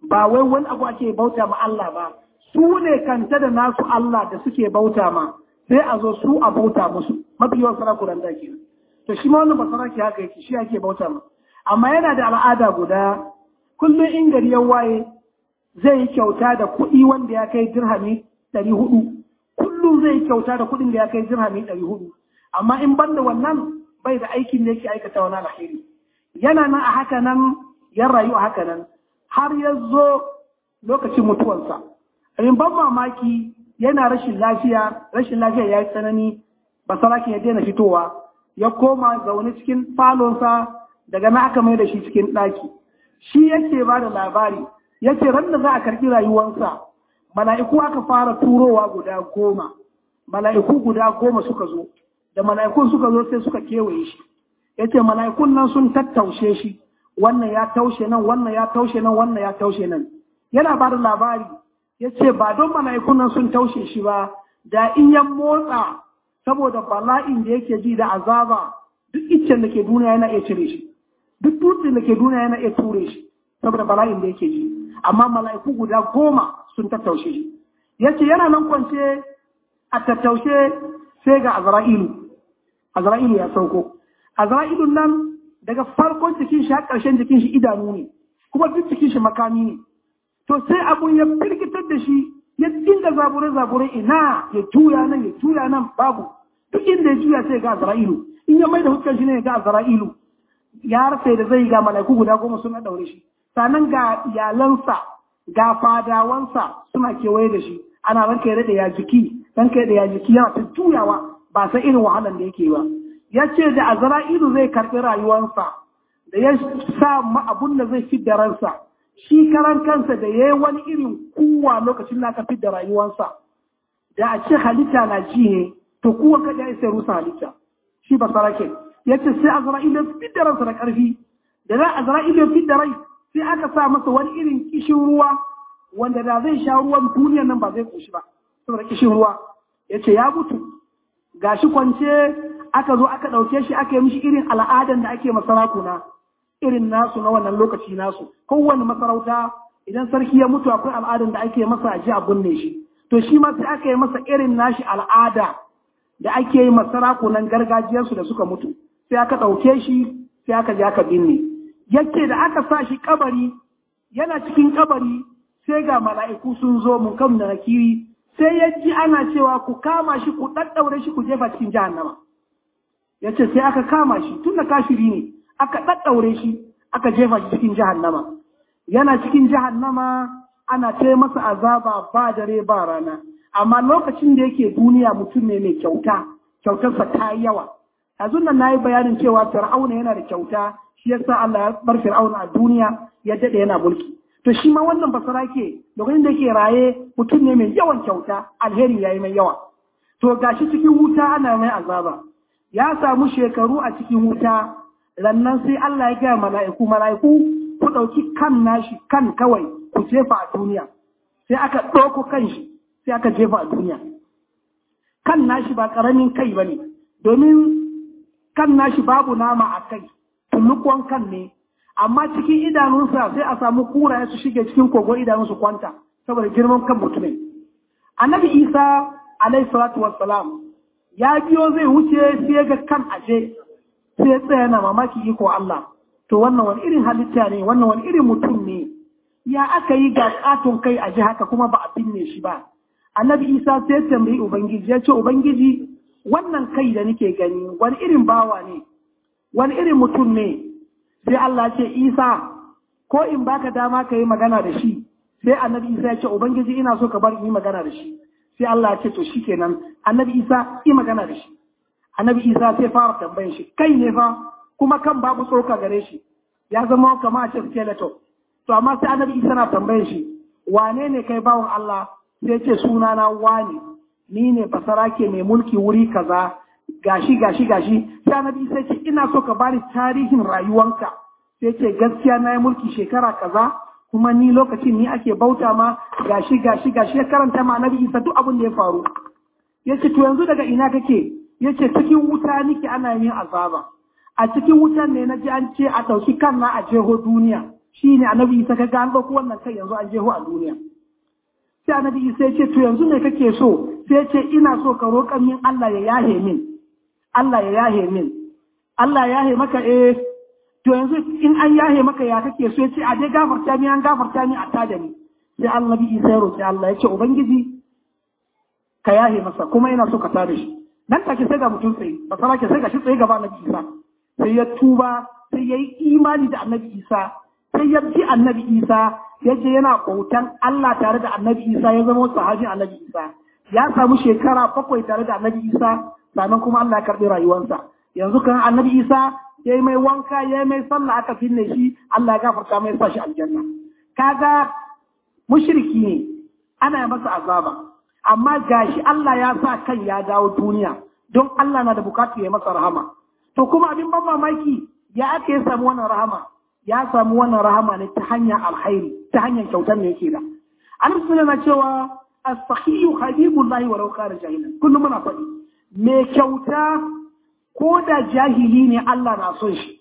ba wai wani abu ake bauta ma Allah ba, su ne kanta da nasu Allah da suke bauta ma, sai a zo su a bauta musu, mafi yawan sarakunan da ke. To shi ma wannan ba saraki haka yake, shi ake bauta ma. Amma yana da al'ada guda, kullum in gari ya waye zai yi kyauta da kuɗi wanda ya kai dirhami ɗari hudu. Kullum zai yi kyauta da kuɗin da ya kai dirhami ɗari hudu. Amma in ban da wannan bai da aikin da yake aikata wani alheri. Yana nan a haka nan, ya rayu a haka nan, har ya zo lokacin mutuwarsa. Abin ban mamaki yana rashin lafiya, rashin lafiya ya yi tsanani, basarake ya daina fitowa, ya koma zaune cikin falonsa daga na aka mai da shi cikin ɗaki. Shi yake ba da labari, yace ran da za a karɓi rayuwarsa, mala'iku aka fara turowa guda goma, mala'iku guda goma suka zo, da mala'ikun suka zo sai suka kewaye shi. Yace mala'ikun nan sun tattaushe shi, wannan ya taushe nan, wannan ya taushe nan, wannan ya taushe nan. Yana ba da labari, yace ba don mala'ikun nan sun taushe shi ba, da in ya motsa saboda bala'in da yake ji da azaba, duk iccen da ke duniya yana iya cire shi, duk dutsen da ke duniya yana iya ture shi, saboda bala'in da yake ji. Amma mala'iku guda goma sun tattaushe shi. Yace yana nan kwance a tattaushe sai ga Azra'ilu. Azra'ilu ya sauko. Azra'ilun nan daga farkon jikin shi har ƙarshen jikin shi idanu ne, kuma duk jikin shi makami ne. To sai abun ya firgitar da shi, ya dinga zabure-zabure ina ya juya nan ya juya nan babu. Duk inda ya juya sai ga Azra'ilu. In ya mai da huskar shi ne ga Azra'ilu. Ya rasa da zai ga mala'iku guda goma suna ɗaure shi. Sannan ga iyalansa, ga fadawansa suna kewaye da shi. Ana ranka da ya jiki, ranka da ya jiki yana ta juyawa ba sai irin wahalan da yake ba. Ya ce da Azra'ilu zai karɓi rayuwarsa, da ya sa abun da zai fidda ransa, shi karan kansa da ya yi wani irin kuwa lokacin da aka fidda rayuwarsa, da a ce halitta na ji ne, to kuwa kaɗa ya sai rusa halitta, shi ba sarake. Ya ce sai Azra'ilu ya fidda ransa da ƙarfi, da za Azra'ilu ya fidda rai, sai aka sa masa wani irin kishin ruwa, wanda da zai sha ruwan duniyar nan ba zai ƙoshi ba, saboda kishin ruwa. Ya ce ya mutu, gashi kwance aka zo aka ɗauke shi aka yi mishi irin al'adan da ake masarakuna irin nasu na wannan lokaci nasu. Kowane masarauta idan sarki ya mutu akwai al'adan da ake masa a ji a binne shi. To shi ma sai aka yi masa irin nashi al'ada da ake yi masarakunan gargajiyarsu da suka mutu. Sai aka ɗauke shi sai aka je aka binne. Yake da aka sa shi kabari, yana cikin kabari sai ga mala'iku sun zo mun kam da nakiri, sai ya ji ana cewa ku kama shi ku ɗaɗɗaure shi ku jefa cikin jahannama. Ya ce sai aka kama shi tun da kafiri ne, aka ɗaɗɗaure shi aka jefa shi cikin jahannama. Yana cikin jahannama ana ce masa azaba ba dare ba rana. Amma lokacin da yake duniya mutum ne mai kyauta, kyautarsa ta yi yawa. Yanzu nan na yi bayanin cewa Fir'auna yana da kyauta, shi yasa Allah ya bar Fir'auna a duniya ya daɗe yana mulki. To shi ma wannan basarake lokacin da yake raye mutum ne mai yawan kyauta, alheri ya yi mai yawa. To gashi cikin wuta ana mai azaba. Ya samu shekaru a cikin wuta, rannan sai Allah ya gaya mala'iku, mala'iku ku ɗauki kan nashi kan kawai ku jefa a duniya. Sai aka ɗauko kan shi, sai aka jefa a duniya. Kan nashi ba ƙaramin kai ba ne, domin kan nashi babu nama a kai, tullukwan kan ne, amma cikin idanunsa sai a samu kura su shige cikin kogo idanunsu kwanta, saboda girman kan mutumin. Annabi Isa, alaihi salatu wassalam, ya biyo zai wuce sai ga kan aje, sai ya tsaya na mamaki iko Allah. To wannan wani irin halitta ne, wannan wani irin mutum ne, ya aka yi ga katon kai aje haka kuma ba a binne shi ba. Annabi Isa sai ya tambayi Ubangiji, ya ce Ubangiji, wannan kai da nake gani wani irin bawa ne, wani irin mutum ne. Sai Allah ce Isa, ko in baka dama ka yi magana da shi. Sai Annabi Isa ya ce Ubangiji ina so ka bar yi magana da shi. Sai Allah ya ce to shikenan Annabi Isa yi magana da shi. Annabi Isa sai fara tambayin shi, kai ne fa kuma kan babu tsoka gare shi, ya zama kama a ce skeleton. To amma sai Annabi Isa na tambayin shi, wane ne kai bawan Allah? Sai ce sunana wani, ni ne basarake mai mulki wuri kaza, gashi gashi gashi. Sai Annabi Isa ce ina so ka bani tarihin rayuwanka. Sai ce gaskiya na yi mulki shekara kaza, kuma ni lokacin ni ake bauta ma gashi gashi gashi ya karanta ma Annabi Isa duk abin da ya faru. Yace to yanzu daga ina kake? Yace cikin wuta nake ana yin azaba. A cikin wutan ne naji an ce a dauki kanna a jeho duniya. shine annabi Isa kaga an dauko wannan kai yanzu an jeho a duniya. Sai annabi Isa ya ce to yanzu me kake so? Sai ya ce ina so ka roƙa min Allah ya yahe min. Allah ya yahe min. Allah ya yahe maka eh to yanzu in an yahe maka ya kake so? Ya ce a dai gafarta ni an gafarta ni a tada ni. Sai annabi Isa ya roƙi Allah ya ce ubangiji ka yahe masa kuma ina so ka tada shi. Nan take sai ga mutum tsaye ba sara ke sai ga shi tsaye gaba annabi Isa. Sai ya tuba sai ya yi imani da annabi Isa. Sai ya bi annabi Isa ya je yana bautan Allah tare da annabi Isa ya zama sahabi annabi Isa. Ya samu shekara bakwai tare da annabi Isa sannan kuma Allah ya karɓi rayuwarsa. Yanzu kan annabi Isa ya yi mai wanka ya yi mai sallah aka finne shi Allah ya gafarta mai sa shi aljanna. Kaga mushriki ne ana masa azaba amma gashi Allah ya sa kan ya dawo duniya don Allah na da bukatu ya masa rahama. To kuma abin ban mamaki ya ake ya samu wannan rahama ya samu wannan rahama ne ta hanyar alkhairi ta hanyar kyautar ne yake da. Annabi sallallahu alaihi cewa as-sakhiyu habibullahi wa law kana jahilan kullum muna faɗi me kyauta ko da jahili ne Allah na son shi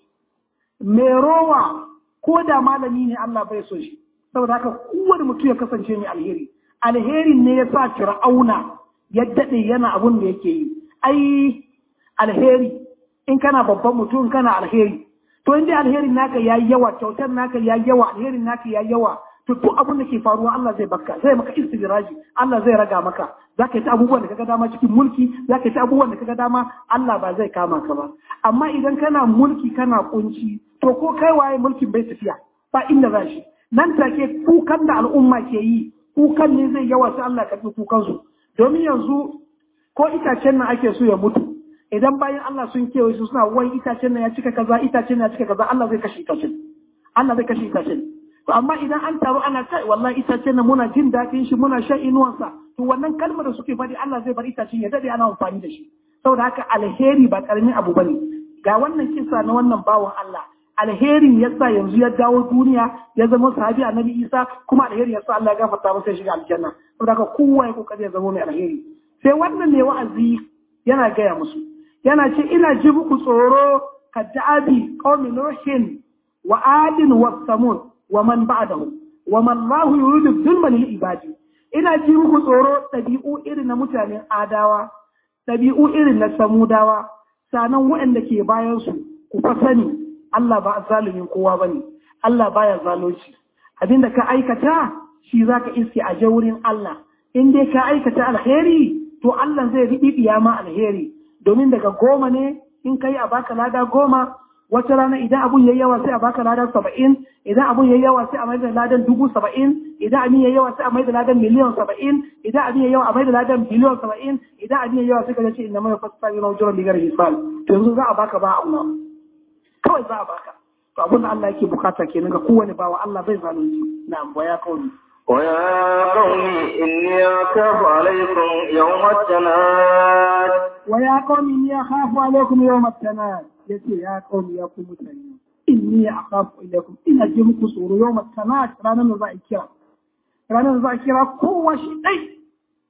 me rowa ko da malami ne Allah bai son shi saboda haka kowane mutum ya kasance mai alheri alherin ne ya sa Fir'auna ya daɗe yana abun da yake yi ai alheri in kana babban mutum kana alheri to inda alherin naka yayi yawa kyautar naka yayi yawa alherin naka yayi yawa to duk abun da ke faruwa Allah zai baka zai maka istidraji Allah zai raga maka zaka yi ta abubuwan da kaga dama cikin mulki zaka yi ta abubuwan da kaga dama Allah ba zai kama ka ba amma idan kana mulki kana kunci to ko kai waye mulkin bai tafiya ba inda za shi nan take kukan da al'umma ke yi kukan ne zai yawa sai Allah ya karbi kukan su domin yanzu ko itacen nan ake so ya mutu idan bayan Allah sun kewaye su suna wai itacen nan ya cika kaza itacen nan ya cika kaza Allah zai kashe itacen Allah zai kashe itacen to amma idan an taru ana kai wallahi itacen nan muna jin daɗin shi muna shan inuwansa to wannan kalmar da suke faɗi Allah zai bar itacen ya dade ana amfani da shi saboda haka alheri ba karamin abu bane ga wannan kisa na wannan bawan Allah alherin yasa yanzu ya dawo duniya ya zama sahabi annabi Isa kuma alherin yasa Allah ya gafarta masa ya shiga aljanna saboda haka kowa ya kokari ya zama mai alheri sai wannan ne wa'azi yana gaya musu yana ce ina ji muku tsoro ka da'abi qaumi nuhin wa adin wa samud wa man ba'dahu wa man Allahu yuridu zulman lil ibadi ina ji muku tsoro tabi'u irin na mutanen adawa tabi'u irin na samudawa sanan waɗanda ke bayan su ku fa sani Allah ba zalimin kowa bane Allah baya zalunci abinda ka aikata shi zaka iske a jawurin Allah in dai ka aikata alheri to Allah zai riɓi ma alheri domin daga goma ne in kai a baka lada goma wata rana idan abun yayi yawa sai a baka lada saba'in idan abun yayi yawa sai a mai da ladan dubu saba'in idan abin yayi yawa sai a mai da ladan miliyan saba'in idan abin yayi yawa a mai da ladan biliyon saba'in idan abin yayi yawa sai ka ce inna ma yafasta yana ujran bi ghairi hisab to yanzu za a baka ba Allah kawai za a baka to abin da Allah yake bukata kenan ga kowane bawa Allah bai zalunci na'am waya kawai ويا قوم إني أخاف عليكم يوم التناد ويا قوم إني أخاف عليكم يوم التناد يتي يا قوم يا قوم متنين إني أخاف إليكم إن أجمك صور يوم التناد رانا نضع كرا رانا نضع كرا قوة شيء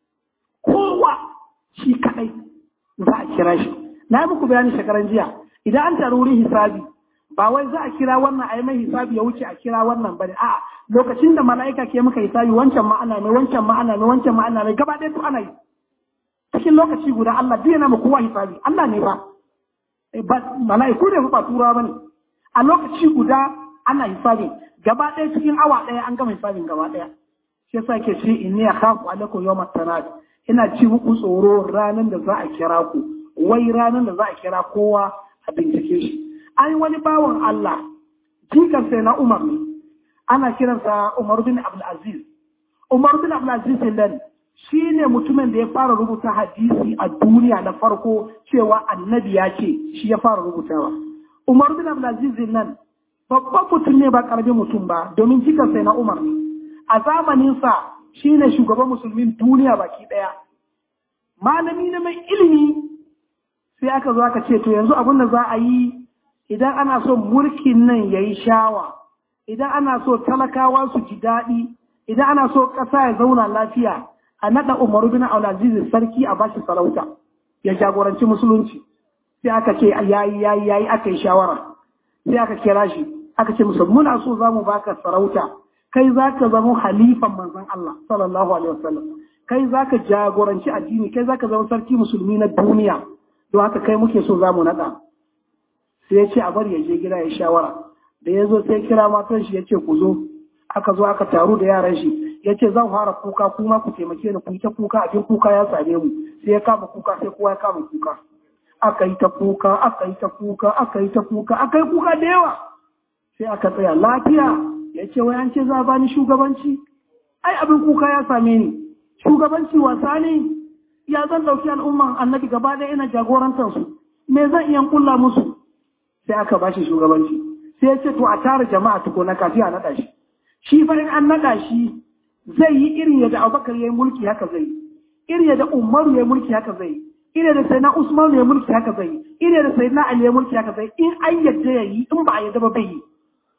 قوة شيء كأي نضع كرا شيء لا يمكن بياني شكرا جيا إذا أنت روري حسابي ba wai za a kira wannan a yi mai hisabi ya wuce a kira wannan bane a'a lokacin da mala'ika ke maka hisabi wancan ma'ana ne wancan ma'ana ne wancan ma'ana ne gaba ɗaya to ana yi cikin lokaci guda Allah duk yana ma kowa hisabi Allah ne ba ba mala'iku ne ba turawa bane a lokaci guda ana hisabi gaba ɗaya cikin awa ɗaya an gama hisabin gaba ɗaya shi yasa ke ce inni akhafu alaikum yawmat tanad ina ci muku tsoro ranar da za a kira ku wai ranar da za a kira kowa a bincike shi ai wani bawan Allah jikan sai na Umar ne ana kiransa Umar bin Abdul Aziz Umar bin Abdul Aziz nan shine mutumin da ya fara rubuta hadisi a duniya na farko cewa annabi ya ce shi ya fara rubutawa Umar bin Abdul Aziz nan babban mutum ne ba karamin mutum ba domin jikan sai na Umar ne a zamanin sa shine shugaban musulmin duniya baki daya malami ne mai ilimi sai aka zo aka ce to yanzu abin da za a yi idan ana so mulkin nan ya yi shawa, idan ana so talakawa su ji daɗi, idan ana so ƙasa ya zauna lafiya, a naɗa Umaru bin Abdulaziz sarki a bashi sarauta, ya jagoranci musulunci. Sai aka ce yayi yayi yayi aka yi shawara. Sai aka kira shi, aka ce musu muna so za mu baka sarauta, kai za ka zama halifan manzon Allah sallallahu alaihi wasallam, kai za ka jagoranci addini, kai za ka zama sarki musulmi na duniya, don haka kai muke so za mu naɗa. Sai ya ce a bari ya je gida ya shawara, da ya zo sai kira matan shi ya ce ku zo, aka zo aka taru da yaran shi, ya ce zan fara kuka kuma ku taimake ni ku yi ta kuka, abin kuka ya same mu. Sai ya kama kuka, sai kowa ya kama kuka, aka yi ta kuka aka yi ta kuka aka yi ta kuka aka yi kuka da yawa. Sai aka tsaya lafiya, ya ce wai an ce za a bani shugabanci, ai abin kuka ya same ni, shugabanci wasa ne, ya zan ɗauki al'umman annabi gaba ɗaya ina jagorantar su, me zan iya kulla musu. Sai aka ba shi shugabanci, sai ya ce to a tara jama'a tukuna kafin a naɗa shi. Shi fa in an naɗa shi zai yi irin yadda Abubakar ya yi mulki haka zai yi, irin yadda Umaru ya yi mulki haka zai yi, irin yadda Sayyidina Usman ya yi mulki haka zai yi, irin yadda Sayyidina Ali ya yi mulki haka zai yi, in an yadda ya yi in ba a yadda ba bai yi.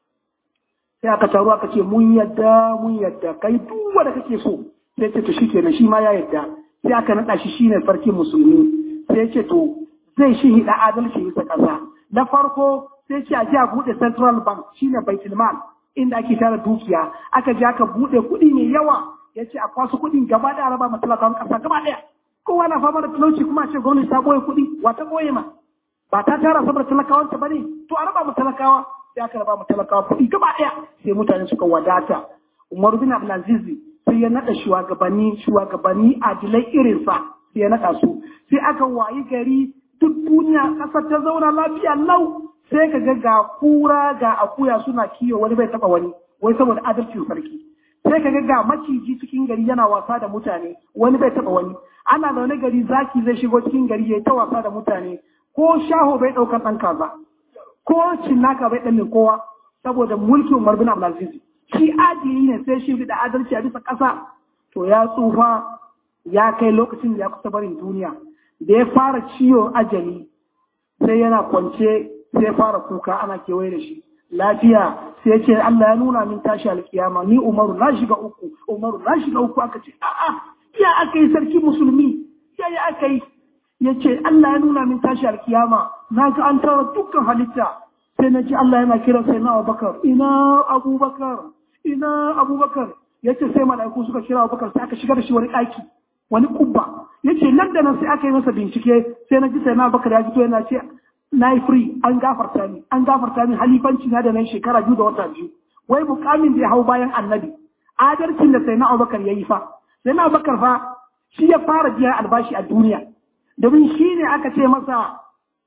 Sai aka taru aka ce mun yadda mun yadda kai duk wanda kake so. Sai ce to shikenan shi ma ya yadda. Sai aka naɗa shi shine sarkin musulmi. Sai ce to zai shi hida adalci bisa ƙasa. Na farko sai ce a ji a buɗe Central Bank shine Baitul Mal inda ake tara dukiya. Aka je aka buɗe kuɗi mai yawa. Ya ce a kwaso kuɗin gaba ɗaya raba ma talakawan ƙasa gaba ɗaya. Kowa na fama da talauci kuma a ce gwamnati ta ɓoye kuɗi. Wa ta ɓoye ma? Ba ta tara saboda talakawanta ba ne? To a raba mu talakawa. Sai aka raba mu talakawa kuɗi gaba ɗaya. Sai mutane suka wadata. Umar bin Abdulaziz sai ya naɗa shugabanni shugabanni adilai irinsa sai ya naɗa su. Sai aka wayi gari duk duniya ƙasar ta zauna lafiya lau. Sai ka ga ga kura ga akuya suna kiyo wani bai taɓa wani wai saboda adalcin sarki. Sai ka ga ga maciji cikin gari yana wasa da mutane wani bai taɓa wani. Ana da wani gari zaki zai shigo cikin gari ya yi ta wasa da mutane ko shaho bai ɗaukar ɗan kaza ko cinnaka bai ɗan kowa saboda mulkin Umar bin Abdulaziz. Shi adili ne sai shi da adalci a bisa ƙasa. To ya tsufa ya kai lokacin da ya kusa barin duniya. Da ya fara ciwon ajali sai yana kwance sai ya fara kuka ana kewaye da shi. Lafiya sai ya ce Allah ya nuna min tashi alkiyama ni Umaru na shiga uku Umaru na shiga uku aka ce a'a ya aka yi sarki musulmi ya ya aka yi ya ce Allah ya nuna min tashi alkiyama na ga an tara dukkan halitta sai na ji Allah yana kira sai na Abubakar ina Abubakar ina Abubakar ya ce sai mala'iku suka kira Abubakar sai aka shiga da shi wani ɗaki wani kubba ya ce nan da nan sai aka yi masa bincike sai na ji sai na Abubakar ya fito yana ce na yi free an gafarta ni an gafarta ni halifanci na da nan shekara biyu da wata biyu wai mukamin da ya hau bayan annabi adalcin da sai na Abubakar ya yi fa sai na Abubakar fa shi ya fara biyan albashi a duniya domin shi ne aka ce masa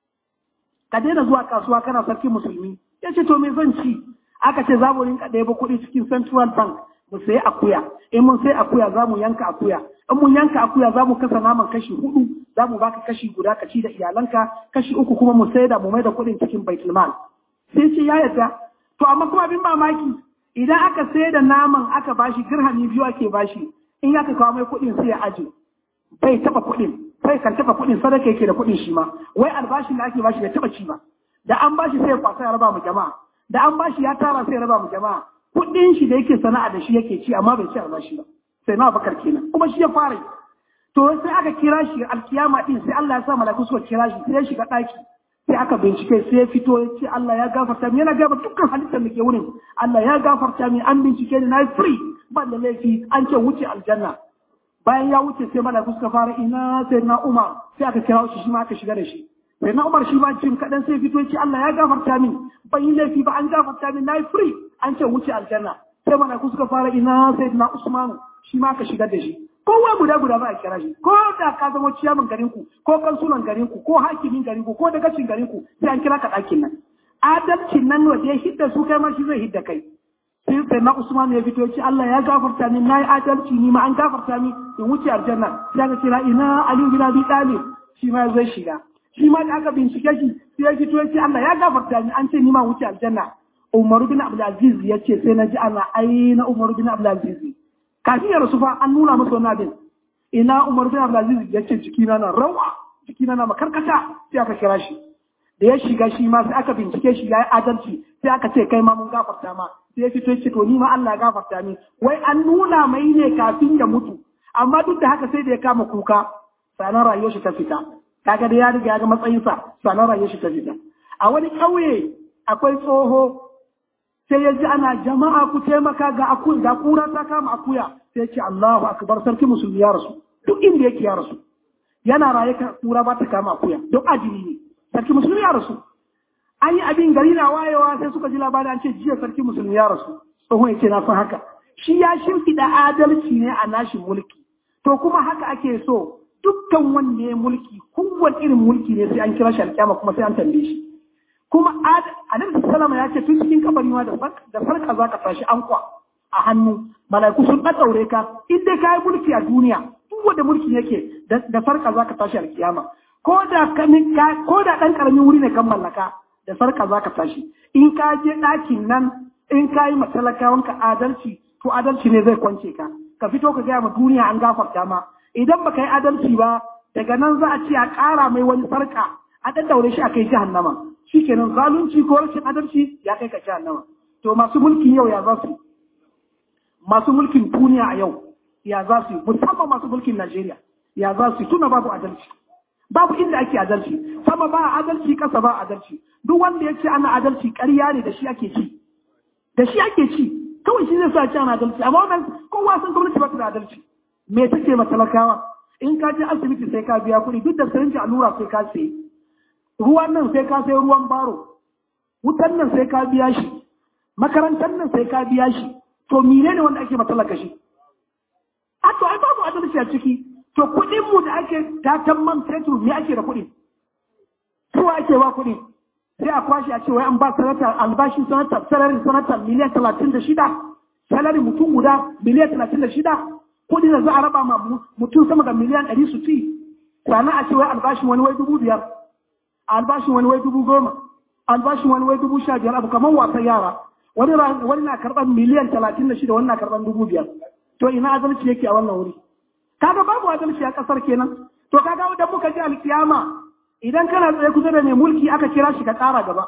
ka daina zuwa kasuwa kana sarki musulmi ya ce to me zan ci aka ce za mu rinka ɗaya kuɗi cikin Central Bank mu sayi akuya in mun sayi akuya za mu yanka akuya in mun yanka akuya za mu kasa naman kashi hudu za mu baka kashi guda ka ci da iyalanka kashi uku kuma mu sai da mu mai da kuɗin cikin Baitul Mal sai ce ya yarda to amma kuma bin mamaki idan aka sai da naman aka bashi dirhami biyu ake bashi in ya ka kawo mai kuɗin sai ya aje bai taba kuɗin sai kan taba kuɗin sadaka yake da kuɗin shi ma wai albashin da ake bashi bai taba ci ba da an bashi sai ya kwasa ya raba mu jama'a da an bashi ya tara sai ya raba mu jama'a kuɗin shi da yake sana'a da shi yake ci amma bai ci albashi ba sai na bakar kenan kuma shi ya fara to sai aka kira shi alkiyama din sai Allah ya sa malaiku suka kira shi sai ya shiga ɗaki sai aka bincike sai ya fito ya ce Allah ya gafarta min yana gaba dukkan halittar da ke wurin Allah ya gafarta min an bincike ni na free ban da laifi an ce wuce aljanna bayan ya wuce sai malaiku suka fara ina sai na Umar sai aka kira shi shi ma aka shiga da shi sai na Umar shi ma jin kadan sai fito ya ce Allah ya gafarta min ban yi laifi ba an gafarta min na free an ce wuce aljanna sai malaiku suka fara ina sai na Usman shi ma aka shiga da shi kowa guda guda ba a kira shi ko da ka zama ciyaman garin ku ko kansulan garin ku ko hakimin garin ku ko dagacin garin ku sai an kira ka ɗakin nan adalcin nan waje ya hidda su kai ma shi zai hidda kai sai sai na Usman ya fito ce Allah ya gafarta min nayi adalci ni ma an gafarta min in wuce aljanna sai ka kira ina Ali bin Abi Talib shi ma zai shiga shi ma da aka bincike shi sai ya fito ce Allah ya gafarta min an ce ni ma wuce aljanna Umar bin Abdul Aziz ya ce sai na ji ana ai na Umar bin Abdul Aziz kafin ya rasu fa an nuna masa wani abin ina Umar bin Abdulaziz ya ce jikina na rawa jikina na makarkata sai aka kira shi da ya shiga shi ma sai aka bincike shi ya yi adalci sai aka ce kai ma mun gafarta ma sai ya fito ya ce to ni ma Allah ya gafarta ni wai an nuna mai ne kafin ya mutu amma duk da haka sai da ya kama kuka sanan rayuwar shi ta fita kaga da ya riga ya ga matsayinsa sanan rayuwar shi ta fita a wani ƙauye akwai tsoho sai ya ji ana jama'a ku taimaka ga akuya ga kura ta kama akuya sai ya ce Allahu akbar sarki musulmi ya rasu duk inda yake ya rasu yana raye ka kura ba ta kama akuya duk ajini ne sarki musulmi ya rasu an yi abin gari na wayewa sai suka ji labari an ce jiya sarki musulmi ya rasu tsohon ya ce na san haka shi ya shimfiɗa adalci ne a nashi mulki to kuma haka ake so dukkan wanda ya mulki kowane irin mulki ne sai an kira shi alƙiyama kuma sai an tambaye shi kuma annabi sallama ya ce tun cikin kabari ma da da sarka za ka tashi ankwa a hannu malaiku sun ɗaɗɗaure ka in dai ka yi mulki a duniya duk wanda mulki yake da sarka za ka tashi alƙiyama ko da ko da ɗan ƙaramin wuri ne kan mallaka da sarka za ka tashi in ka je ɗakin nan in ka yi matalakawanka adalci to adalci ne zai kwance ka ka fito ka gaya ma duniya an gafarta ma idan baka yi adalci ba daga nan za a ce a ƙara mai wani sarka a ɗaɗɗaure shi a kai jahannama shikenan zalunci ko rashin adalci ya kai ka jahannama to masu mulkin yau ya za su masu mulkin duniya a yau ya za su musamman masu mulkin Najeriya ya za su tuna babu adalci babu inda ake adalci sama ba adalci kasa ba adalci duk wanda ya ce ana adalci ƙarya ne da shi ake ci da shi ake ci kawai shi zai sa ci ana adalci amma wannan kowa san gwamnati ba ta da adalci me take ma talakawa in ka je asibiti sai ka biya kuɗi duk da sirinji allura sai ka sayi ruwan nan sai ka sayi ruwan baro wutan nan sai ka biya shi makarantar nan sai ka biya shi to mine ne wanda ake ma talaka shi a to ai babu adalci a ciki to kuɗin mu da ake tatan man fetur me ake da kuɗi su ake ba kuɗi sai a kwashe a ce wai an ba sanata albashin sanata salarin sanata miliyan talatin da shida salarin mutum guda miliyan talatin da shida kuɗi da za a raba ma mutum sama da miliyan ɗari su ci sannan a ce wai albashin wani wai dubu biyar albashin wani wai dubu goma albashin wani wai dubu sha biyar abu kamar wasan yara wani wani na karɓar miliyan talatin da shida wani na karɓar dubu biyar to ina adalci yake a wannan wuri kaga babu adalci a ƙasar kenan to kaga idan muka ji alkiyama idan kana tsaye kusa da mai mulki aka kira shi ka ƙara gaba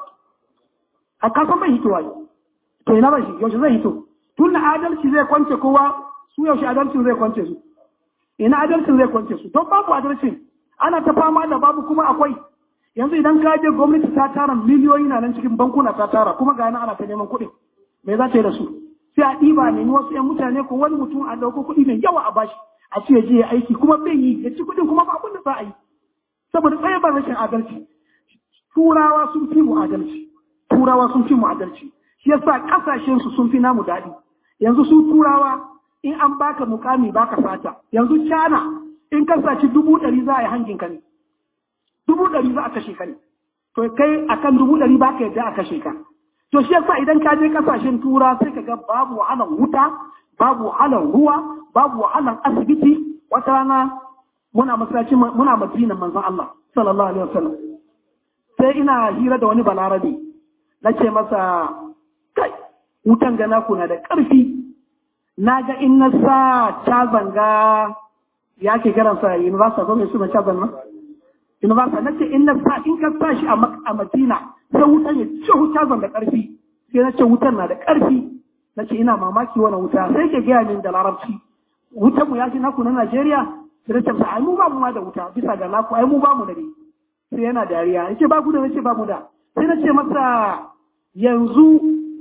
a kasan bai hito wayo to ina ba shi yaushe zai hito tun da adalci zai kwance kowa su yaushe adalcin zai kwance su ina adalcin zai kwance su don babu adalcin ana ta fama da babu kuma akwai yanzu idan ka je gwamnati ta tara miliyoyi na nan cikin bankuna ta tara kuma ga ana ta neman kuɗi me za ta yi da su sai a ɗiba ne wasu ‘yan mutane ko wani mutum a ɗauko kuɗi mai yawa a bashi a ce je ya aiki kuma bai yi ya ci kuɗin kuma ba abin da za a yi saboda tsaye ba rashin adalci turawa sun fi mu adalci turawa sun fi mu adalci shi yasa kasashen su sun fi namu daɗi yanzu su turawa in an baka mukami baka sata yanzu China in ka saci dubu ɗari za a yi hangin ka ne dubu ɗari za a kashe ka ne to kai akan dubu ɗari baka yadda a kashe ka to shi yasa idan ka je kasashen tura sai ka ga babu wahalan wuta babu wahalan ruwa babu wahalan asibiti wata rana muna masallaci muna madinan manzon Allah sallallahu alaihi wasallam sai ina hira da wani balarabe nace masa kai wutan ga naku na da ƙarfi naga in na sa cazanga yake kiran sa university zo mai suna cazan nan university nace in na sa in ka sa shi a Madina sai wutan ya ce cazan da ƙarfi sai nace wutan na da ƙarfi nace ina mamaki wannan wuta sai ke gaya min da larabci wutan mu ya ce naku na Najeriya sai nace ai mu ba mu ma da wuta bisa ga naku ai mu ba mu da ne sai yana dariya yace ba ku da nace ba mu da sai nace masa yanzu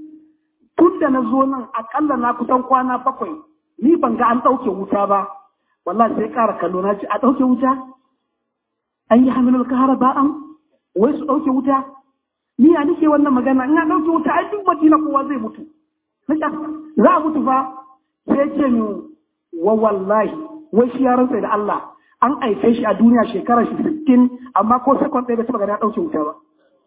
tun da na zo nan akalla na kusan kwana bakwai ni ban ga an ɗauke wuta ba wallahi sai ƙara kallo na ce a ɗauke wuta an yi hamilul kahara ba an wai su ɗauke wuta ni ya nake wannan magana in an ɗauke wuta ai duk madina kowa zai mutu za a mutu fa sai ce ni wa wallahi wai shi ya rantsa da Allah an aife shi a duniya shekarar shi sittin amma ko sakon ɗaya bai taɓa gani an ɗauke wuta ba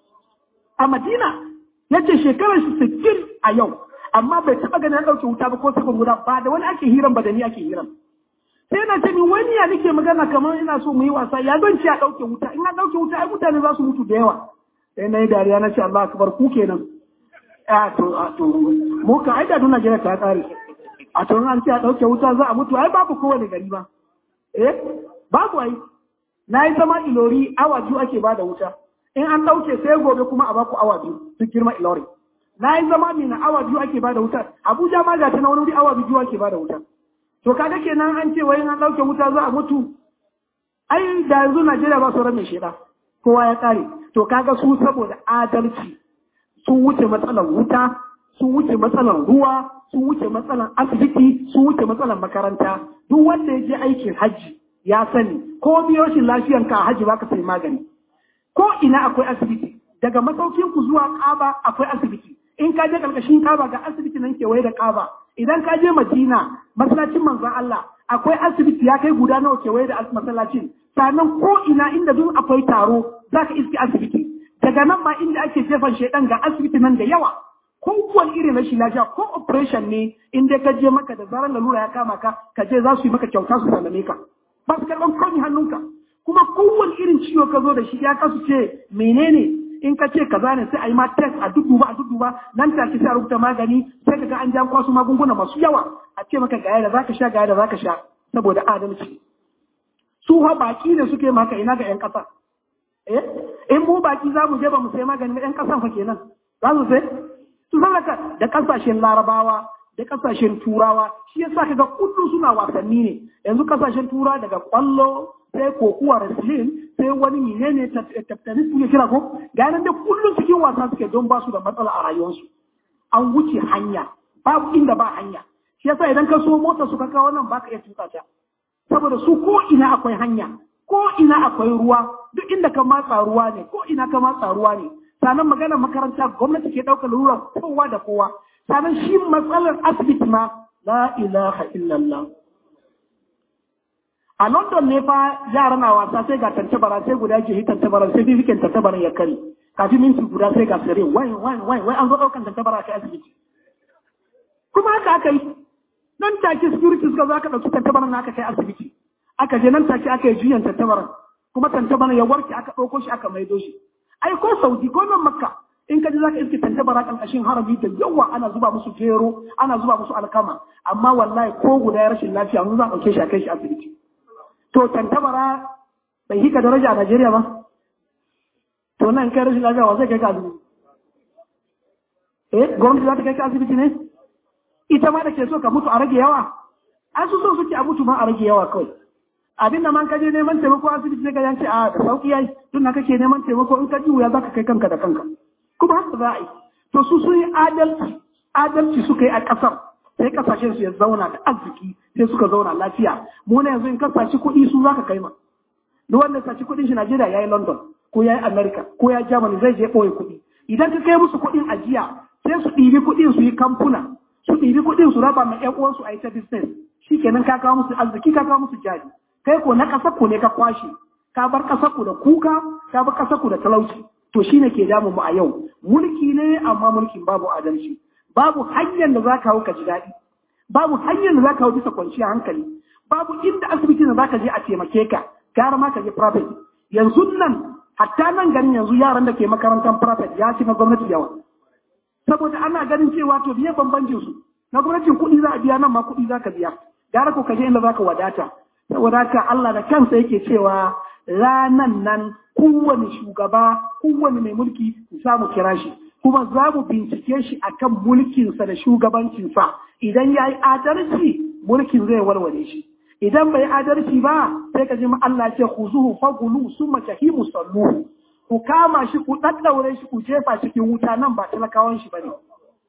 a madina ya ce shekarar shi sittin a yau amma bai taɓa ganin ɗauke wuta ba ko sakon guda ba da wani ake hiran ba da ni ake hiran sai na ce ni wani ya nake magana kamar ina so mu yi wasa ya zan ce a ɗauke wuta in an ɗauke wuta ai mutane za su mutu da yawa sai na yi dariya na ce Allah akbar ku kenan a to a to mu ka ai da duna jira ta tsare a to an ce a ɗauke wuta za a mutu ai babu kowane gari ba eh babu ai na yi zama ilori awa biyu ake ba da wuta in an ɗauke sai gobe kuma a baku awa biyu duk girma ilori na yi zama mai na awa biyu ake bada wuta abuja ma ga ta na wani wuri awa biyu ake bada wuta to kaga kenan an ce wai an ɗauke wuta za a mutu ai da yanzu najeriya ba su ran mai sheda kowa ya ƙare to kaga su saboda adalci sun wuce matsalar wuta sun wuce matsalan ruwa, sun wuce matsalan asibiti, sun wuce matsalan makaranta. Duk wanda ya je aikin hajji ya sani ko biyo shi lafiyan ka a hajji baka sai magani. Ko ina akwai asibiti, daga masaukin ku zuwa Kaaba akwai asibiti. In ka je karkashin Kaaba ga asibiti nan kewaye da Kaaba. Idan ka je Madina, masallacin manzon Allah, akwai asibiti ya kai guda nawa kewaye da masallacin. Sannan ko ina inda duk akwai taro zaka iske asibiti. Daga nan ma inda ake jefan shedan ga asibiti nan da yawa. Kowane irin rashin lafiya ko operation ne in dai ka je maka da zarar lalura ya kama ka ka je za su yi maka kyauta su sallame ka ba su karɓan komi hannunka kuma kowane irin ciwo ka zo da shi ya kasu ce menene in ka ce kaza ne sai a yi ma test a dudduba a dudduba nan take sai a rubuta magani sai ka ga an ja kwasu magunguna masu yawa a ce maka ga yadda zaka sha ga yadda zaka sha saboda adalci su ha baki ne suke maka ina ga yan kasa eh in mu baki za mu je ba mu sai magani ba yan kasan fa kenan za su sai su zalaka da kasashen larabawa da kasashen turawa shi yasa kaga kullum suna wasanni ne yanzu kasashen tura daga kwallo sai kokuwa wrestling sai wani menene tattanis suke kira ko ganin da kullum cikin wasa suke don ba su da matsala a rayuwarsu an wuce hanya babu inda ba hanya shi yasa idan ka so mota su ka kawo nan baka iya tuka ta saboda su ko ina akwai hanya ko ina akwai ruwa duk inda ka matsa ruwa ne ko ina ka matsa ruwa ne sanan maganar makaranta gwamnati ke ɗaukar lura kowa da kowa sanan shi matsalar asibiti ma la ilaha illallah a London ne fa yara na wasa sai ga tantabara sai guda ke hitan tantabara sai fifikin tantabara ya kare kafin minti guda sai ga sare wai wai wai wai an zo ɗaukan tantabara kai asibiti kuma haka aka yi nan take security suka zo aka ɗauki tantabaran na aka kai asibiti aka je nan take aka yi juyan tantabaran kuma tantabaran ya warke aka ɗauko shi aka maido shi ai ko Saudi ko nan Makka in ka ji zaka iske tantabara ƙarƙashin harabi da yawa ana zuba musu gero ana zuba musu alkama amma wallahi ko guda ya rashin lafiya mun za a ɗauke shi a kai shi asibiti to tantabara bai hika daraja a Najeriya ba to nan kai rashin lafiya wa zai kai ka asibiti eh gwamnati za ta kai ka asibiti ne ita ma da ke so ka mutu a rage yawa an su so suke a mutu ma a rage yawa kawai abin da man kaje neman taimako asibiti ne ka yanke a da sauki yayi tun da kake neman taimako in ka ji wuya zaka kai kanka da kanka kuma haka za a yi to su sun yi adalci adalci suka yi a kasar sai kasashen su ya zauna da arziki sai suka zauna lafiya mu ne yanzu in ka saci kuɗi su zaka kai ma duk wanda saci kuɗin shi Najeriya yayi London ko yayi America ko yayi Germany zai je ɓoye kuɗi idan ka kai musu kuɗin ajiya sai su ɗibi kuɗin su yi kamfuna su ɗibi kuɗin su raba ma ƴan uwansu a yi ta business shikenan ka kawo musu arziki ka kawo musu jari kai ko na ƙasar ku ne ka kwashe ka bar ƙasar ku da kuka ka bar ƙasar ku da talauci to shine ke damu mu a yau mulki ne amma mulkin babu adalci babu hanyar da zaka hau ka ji daɗi babu hanyar da zaka hau bisa kwanciyar hankali babu inda asibitin da zaka je a taimake ka gara ma ka je private yanzu nan hatta nan ganin yanzu yaran da ke makarantar private ya ci na gwamnati yawa saboda ana ganin cewa to biye bambancin su na gwamnatin kuɗi za a biya nan ma kuɗi za ka biya gara ko ka je inda zaka wadata saboda haka Allah da kansa yake cewa ranan nan kowane shugaba kowane mai mulki za mu kira shi kuma za mu bincike shi akan mulkinsa da shugabancinsa idan ya yi adalci mulkin zai walwale shi idan bai adalci ba sai ka ji Allah ce khuzuhu fagulu summa jahimu salluhu ku kama shi ku daddaure shi ku jefa cikin wuta nan ba talakawan shi bane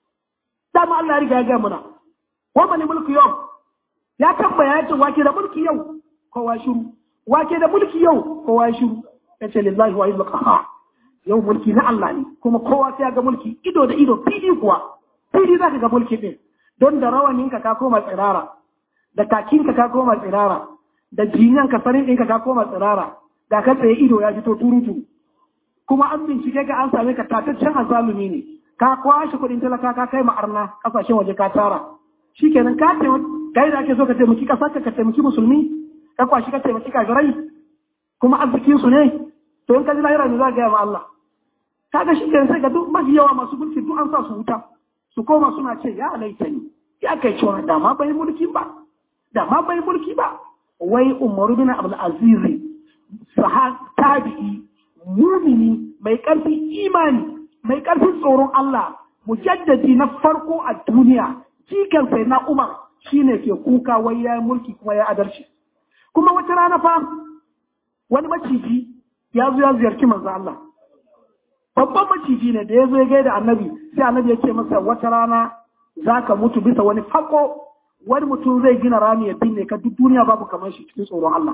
dama Allah ya riga ya ga muna wa man mulku yau ya tambaya ya ce wake da mulki yau kowa shiru wake da mulki yau kowa shiru ya ce lillahi wa ilal qahar yau mulki na Allah ne kuma kowa sai ya ga mulki ido da ido fidi kuwa fidi za ka ga mulki din don da rawaninka ka koma tsirara da kakinka ka koma tsirara da jinyanka farin ɗinka ka koma tsirara da ka tsaye ido ya fito turutu kuma an bincike ka an same ka tataccen azalumi ne ka kwashe kuɗin talaka ka kai ma'arna kasashen waje ka tara shikenan ka taimaki kai da ake so ka taimaki kasar ka taimaki musulmi ka kwashi ka taimaki kafirai kuma arzikin su ne to in ka ji lahira ne za ka gaya ma Allah kaga shikenan sai ga duk mafi yawa masu mulki duk an sa su wuta su koma suna ce ya laita ni ya kai cewa da ma bai mulki ba da ma bai mulki ba wai Umaru bin Abdul Aziz tabi'i mumini mai karfin imani mai karfin tsoron Allah mujaddadi na farko a duniya cikin sai na Umar shine ke kuka wai ya mulki kuma ya adalci kuma wata rana fa wani maciji ya zo ya ziyarci manzo Allah babban maciji ne da ya zo ya gaida annabi sai annabi ya ce masa wata rana za ka mutu bisa wani fako, wani mutum zai gina rami ya binne ka, duk duniya babu kamar shi cikin tsoron Allah.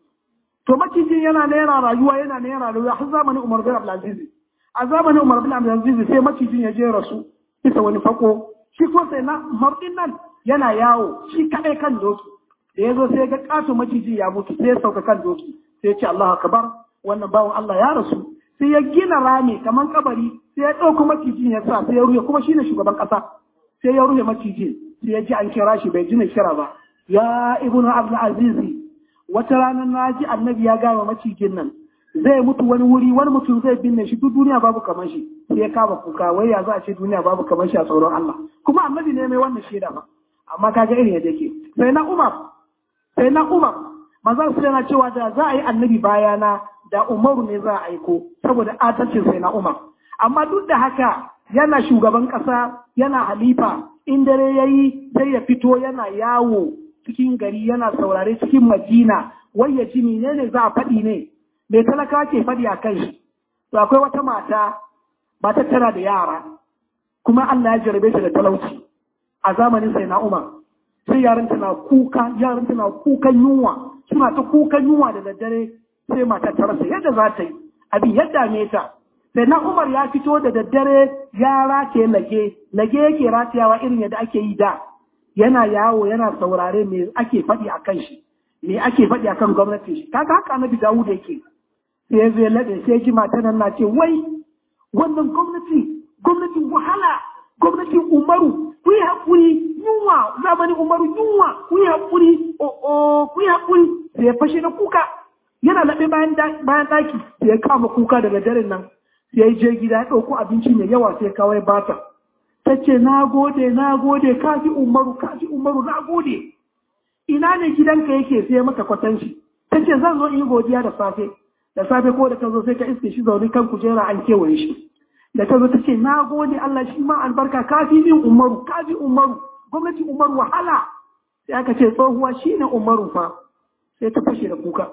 To macijin yana naira rayuwa yana naira rayuwa har zamanin Umar bin Abdulaziz. A zamanin Umar bin Abdulaziz sai macijin ya je rasu bisa wani fako. Shi ko sai na mardin nan yana yawo shi kadai kan doki. Da ya zo sai ga kato macijin ya mutu sai ya sauka kan doki. Sai ya ce Allahu akbar, wannan bawan Allah ya rasu. Sai ya gina rami kaman kabari, sai ya ɗauko macijin ya sa sai ya ruye, kuma shine shugaban ƙasa. Sai ya ruye macijin, sai ya ji an kira shi bai ji mai kira ba. Ya ibnu Abdulaziz, wata ranar na ji annabi ya gama macijin nan zai mutu wani wuri, wani mutum zai binne shi, duk duniya babu kamar shi. Sai ya kama kuka, wai ya za a ce duniya babu kamar shi a tsoron Allah, kuma annabi ne mai wannan shaida ba. Amma kaga irin yadda yake. Sai na Umar, sai na Umar manzon sai yana cewa da za a yi annabi bayana da Umaru ne za a aiko, saboda adalcin sai na Umar. Amma duk da haka yana shugaban ƙasa, yana halifa, in dare yayi sai ya fito yana yawo cikin gari yana saurare cikin Madina, wai ya ji menene za a faɗi ne, mai talaka ke faɗi a kai shi. To akwai wata mata, ba ta tana da yara, kuma Allah ya jarabe ta da talauci a zamanin sai na Umar. Sai yaran tana kuka, yaran tana kukan yunwa, suna ta kukan yunwa da daddare, sai mata ta rasa yadda za ta yi, abin yadda ne ta. Sai na Umar ya fito da daddare ya rataye lage, lage yake ratayawa irin yadda ake yi da. Yana yawo yana saurare me ake faɗi a kan shi, me ake faɗi a kan gwamnati shi. Kaga haka Annabi Dawud yake. Sai ya zo ya laɗe, sai ji matan nan na ce wai wannan gwamnati, gwamnatin wahala, gwamnatin Umaru, ku yi haƙuri, yunwa, zamanin Umaru yunwa, ku yi haƙuri, o o ku yi haƙuri. Sai ya fashe da kuka, yana laɓe bayan ɗaki, sai ya kama kuka daga daren nan. Sai ya je gida ya ɗauko abinci mai yawa sai ya kawo ya bata. Ta ce na gode na gode kafi Umaru kafi Umaru na gode. Ina ne gidanka yake sai maka kwatanci. Ta ce zan zo in yi godiya da safe. Da safe ko da ta zo sai ka iske shi zaune kan kujera an kewaye shi. Da ta zo ta ce na gode Allah shi ma albarka kafi min Umaru kafi Umaru gwamnati Umaru wahala. Sai aka ce tsohuwa shi ne Umaru fa. Sai ta fashe da kuka.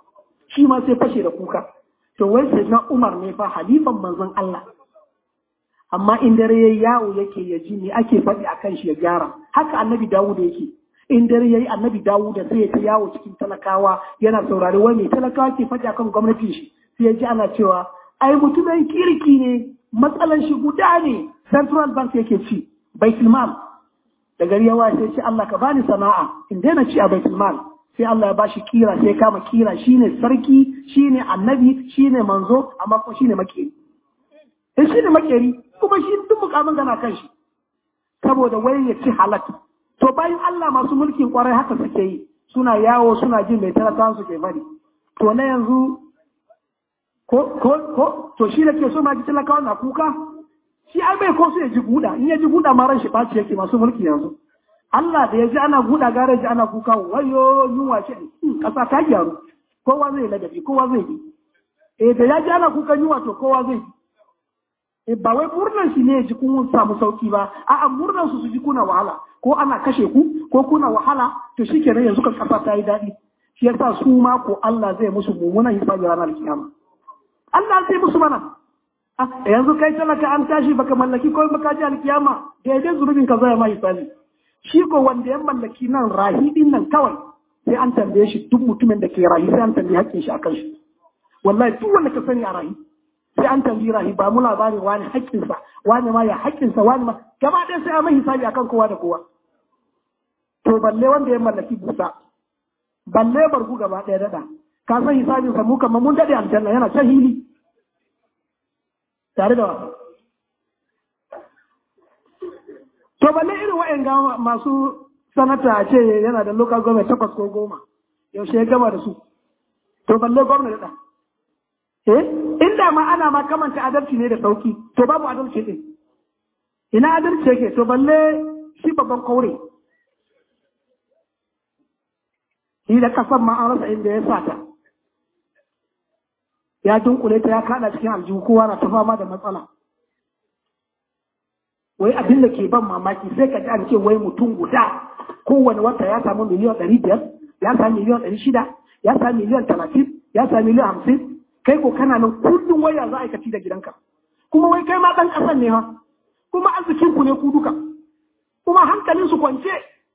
Shi ma sai fashe da kuka. To wai sai na Umar ne fa halifan manzon Allah. Amma in dare yayi yawo yake ya ji me ake faɗi akan shi ya gyara. Haka Annabi Dawud yake. In dare yayi Annabi Dawud sai ya ta yawo cikin talakawa yana saurari wai me talakawa ke faɗi akan gwamnatin shi. Sai ya ji ana cewa ai mutumin kirki ne, matsalan shi guda ne. Central Bank yake ci, Baitul Mal. Da gari yawa sai ce Allah ka bani sana'a in daina ci a Baitul Mal. Sai Allah ya bashi kira sai kama kira shine sarki, shine annabi, shine manzo, amma kuma shine makeri. Eh shine makeri, kuma shi duk mukamin gana kan shi. Saboda wai ya ci halak. To bayan Allah masu mulkin kwarai haka suke yi, suna yawo suna jin mai talakawan su ke bari. To na yanzu ko ko ko to shi da ke so ma ji talakawan na kuka? Shi ai bai ko so ya ji guda, in ya ji guda ma ran shi baci yake masu mulki yanzu. Allah da ya ji ana guda gare ji ana kuka wayo yunwa ce kasa ta gyaru kowa zai ladabi kowa zai bi eh da ya ji ana kuka yunwa to kowa zai bi eh ba wai murnan shi ne ya ji kun samu sauki ba a'a murnan su su ji kuna wahala ko ana kashe ku ko kuna wahala to shikenan yanzu kan kasa ta yi daɗi shi yasa su ma ko Allah zai musu mummunan hisabi ranar kiyama Allah zai musu mana yanzu kai talaka an tashi baka mallaki ko baka ji alkiyama daidai zurubin ka zai ma hisabi. Shi ko wanda ya mallaki nan rahi din nan kawai sai an tambaye shi duk mutumin da ke rahi sai an tambaye hakkin shi akan shi. Wallahi duk wanda ka sani a rahi sai an tambayi rahi ba mu labarin wani hakkin sa wani ma ya hakkin sa wani ma gaba ɗaya sai an mai hisabi akan kowa da kowa. To balle wanda ya mallaki busa balle bargu gaba ɗaya dada ka san hisabin sa mu kamar mun dade aljanna yana ta hili tare da wasu. To balle irin wa'yan masu sanata a ce yana da local government takwas ko goma, yaushe ya gama da su. To balle gwamna da Eh, inda ma ana ma kamanta adalci ne da sauki, to babu adalci ɗin. Ina adalci yake, to balle shi babban kaure. Shi da kasan ma an rasa inda ya sata. Ya dunkule ta ya kaɗa cikin aljihu kowa na ta fama da matsala. Wai abin da ke ban mamaki sai ka ji an ce wai mutum guda kowane wata ya samu miliyan ɗari biyar, ya samu miliyan ɗari shida, ya samu miliyan talatin, ya samu miliyan hamsin, kai ko kana nan kullum waya za a aikaci da gidanka. Kuma wai kai ma ɗan ƙasan ne ha, kuma arzikin ku ne ku duka, kuma hankalin su kwance.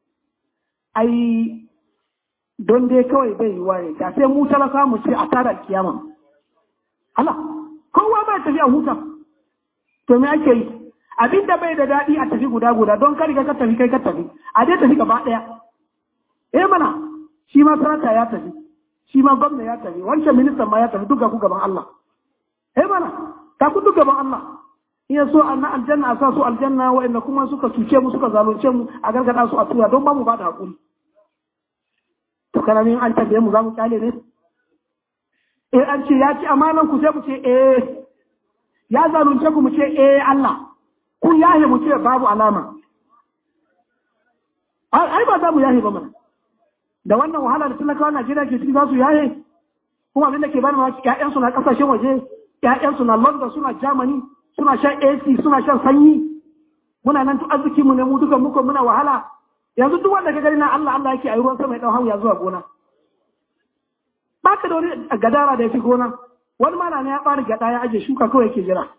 Ai, don dai kawai bai yi waye, da sai mu talaka mu ce a tara kiyama. Allah, kowa bai tafi a huta, to me ake yi? Abin da bai da daɗi a tafi guda guda don kari ka tafi kai ka tafi, a dai tafi gaba ɗaya. Eh mana, shi ma sarata ya tafi, shi ma gwamna ya tafi, wancan ministan ma ya tafi duka ku gaban Allah. Eh mana, ta ku duk gaban Allah. Iya so an aljanna a sa su aljanna wa'anda kuma suka cuce mu suka zalunce mu a gargada su a tura don ba mu ba da hakuri. To kana ne an tabe mu za mu kyale ne? Eh an ce ya ci amanan ku sai mu ce eh, ya zalunce ku mu ce eh Allah, ku yahe mu ce babu alama. Ai ba za mu yahe ba mana. Da wannan wahala da talakawa Najeriya ke ciki za su yahe, kuma abin da ke bani mamaki ƴaƴansu na ƙasashen waje, ƴaƴansu na London suna Germany, suna shan A C, suna shan sanyi. Muna nan duk arziki mu ne mu duka muka muna wahala. Yanzu duk wanda ka gani na Allah Allah yake a yi ruwan sama ya ɗau hanya zuwa gona. Ba ka da wani gadara da ya fi gona, wani mana ne ya ɓara gyaɗa ya aje shuka kawai yake jira.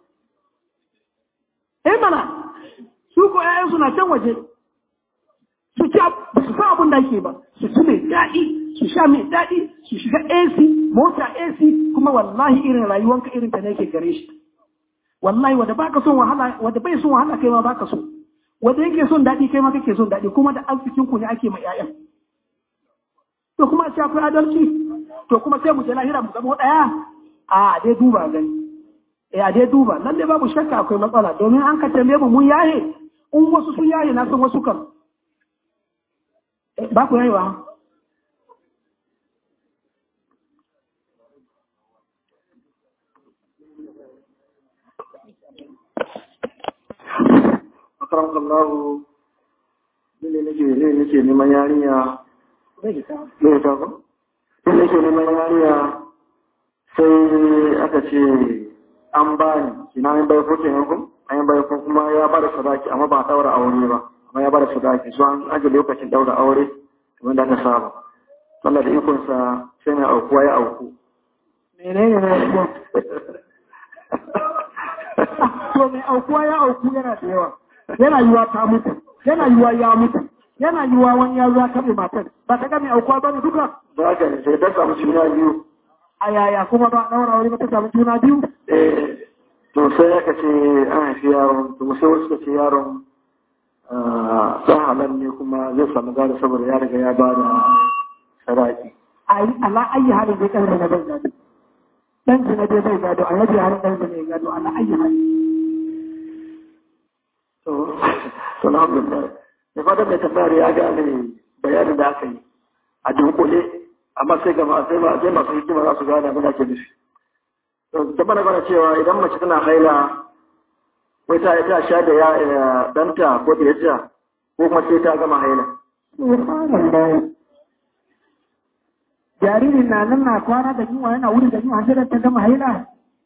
Eh mana, su ko ƴaƴansu na can waje, su ci su sa abin da ake ba, su ci mai daɗi, su sha mai daɗi, su shiga A C, mota A C, kuma wallahi irin rayuwanka irin ta ne yake gare shi. Wallahi wanda baka son wahala, wanda bai son wahala kai ma baka so. Wanda yake son daɗi kai ma kake son daɗi, kuma da arzikin ku ne ake ma ƴaƴan. To kuma a ce akwai adalci, to kuma sai mu je lahira mu zama ɗaya, a dai duba gani. Eh a dai duba, nan dai babu shakka akwai matsala, domin an ka tambaye mu mun yaye, in wasu sun yaye na san wasu kan. Ba ku yayewa? Akaram kallahu ne nake ne nake neman yarinya Bai ta. ne ta ko ne nake neman yarinya sai aka ce an bani ina an bai ko kenan ko an bai ko kuma ya bada sadaki amma ba daura aure ba amma ya bada sadaki so an aje lokacin daura aure kamar da aka saba Allah da ikon sa sai mai aukuwa ya auku Menene ne? To mai aukuwa ya auku yana da yawa. Yana yiwa ta mutu, yana yiwa ya mutu, yana yiwa wani ya zuwa kaɓe matar. Ba ta gami aukuwa ba ne duka? ba ka ne sai ta samu juna biyu A yaya kuma ba ɗaura wani ba ta samu juna biyu? eh to sai aka ce an haifi yaron to sai wasu suka ce yaron san halal ne kuma zai samu gado saboda ya riga ya ba da sadaki A yi ala ayi halin zai ƙarfi na bai gado. Ɗan zina dai bai gado, a yaji halin ɗan zina ya gado, ala ayi halin. to to alhamdulillah da fatan mai tambayar ya gane bayanin da aka yi a dunkule amma sai ga sai ba sai masu hikima za su gane abin da ake nufi to da bana bana cewa idan mace tana haila wai ta ta sha da ya danta ko da yaja ko kuma sai ta gama haila Subhanallah. Jaririn na nan na kwana da yunwa yana wuri da yunwa sai da ta gama haila.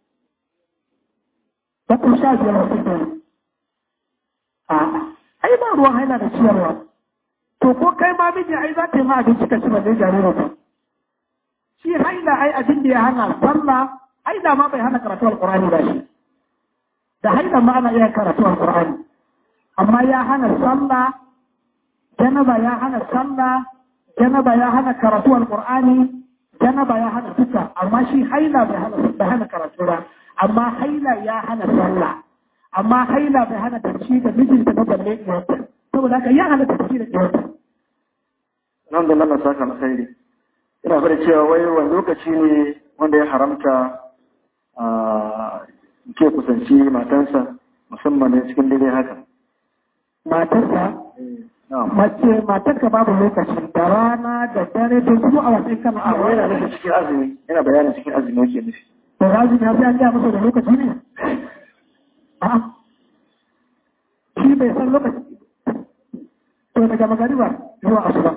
Ta kun sha biyar wasu kenan. A'a, ai ba ruwan haila da ciyarwa. To ko kai ma miji ai za ta yi ma abinci ka ci ba zai jaririn ba. Shi haila ai abin da ya hana sallah, haila ma bai hana karatu alƙur'ani ba shi. Da haila ma ana iya karatu alƙur'ani. Amma ya hana sallah, janaba ya hana sallah, janaba ya hana karatu alƙur'ani, janaba ya hana duka. Amma shi haila bai hana bai hana karatu ba. Amma haila ya hana sallah. Amma haila bai hana tafi da mijinta na balle ɗiyarta. Saboda haka ya hana tafi da ɗiyarta. nan da nan saka na sairi ina bada cewa wai wani lokaci ne wanda ya haramta a ke kusanci matansa musamman ne cikin dare haka Matarsa, mace matarka babu lokaci da rana da dare da su a wasu kana a a yana nufin cikin azumi yana bayanin cikin azumi yake nufi da rajin ya fi an gaya masa da lokaci ne? A'a, shi bai san lokaci. To daga magariba zuwa asuba.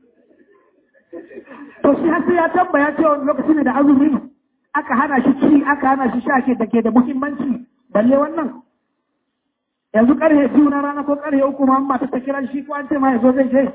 To shi har sai ya tambaya cewa lokaci ne da azumi aka hana shi ci aka hana shi sha ke da ke da muhimmanci balle wannan. Yanzu karhe biyu na rana ko karhe uku ma mata ta kira shi ko an ce ma yazo zai je.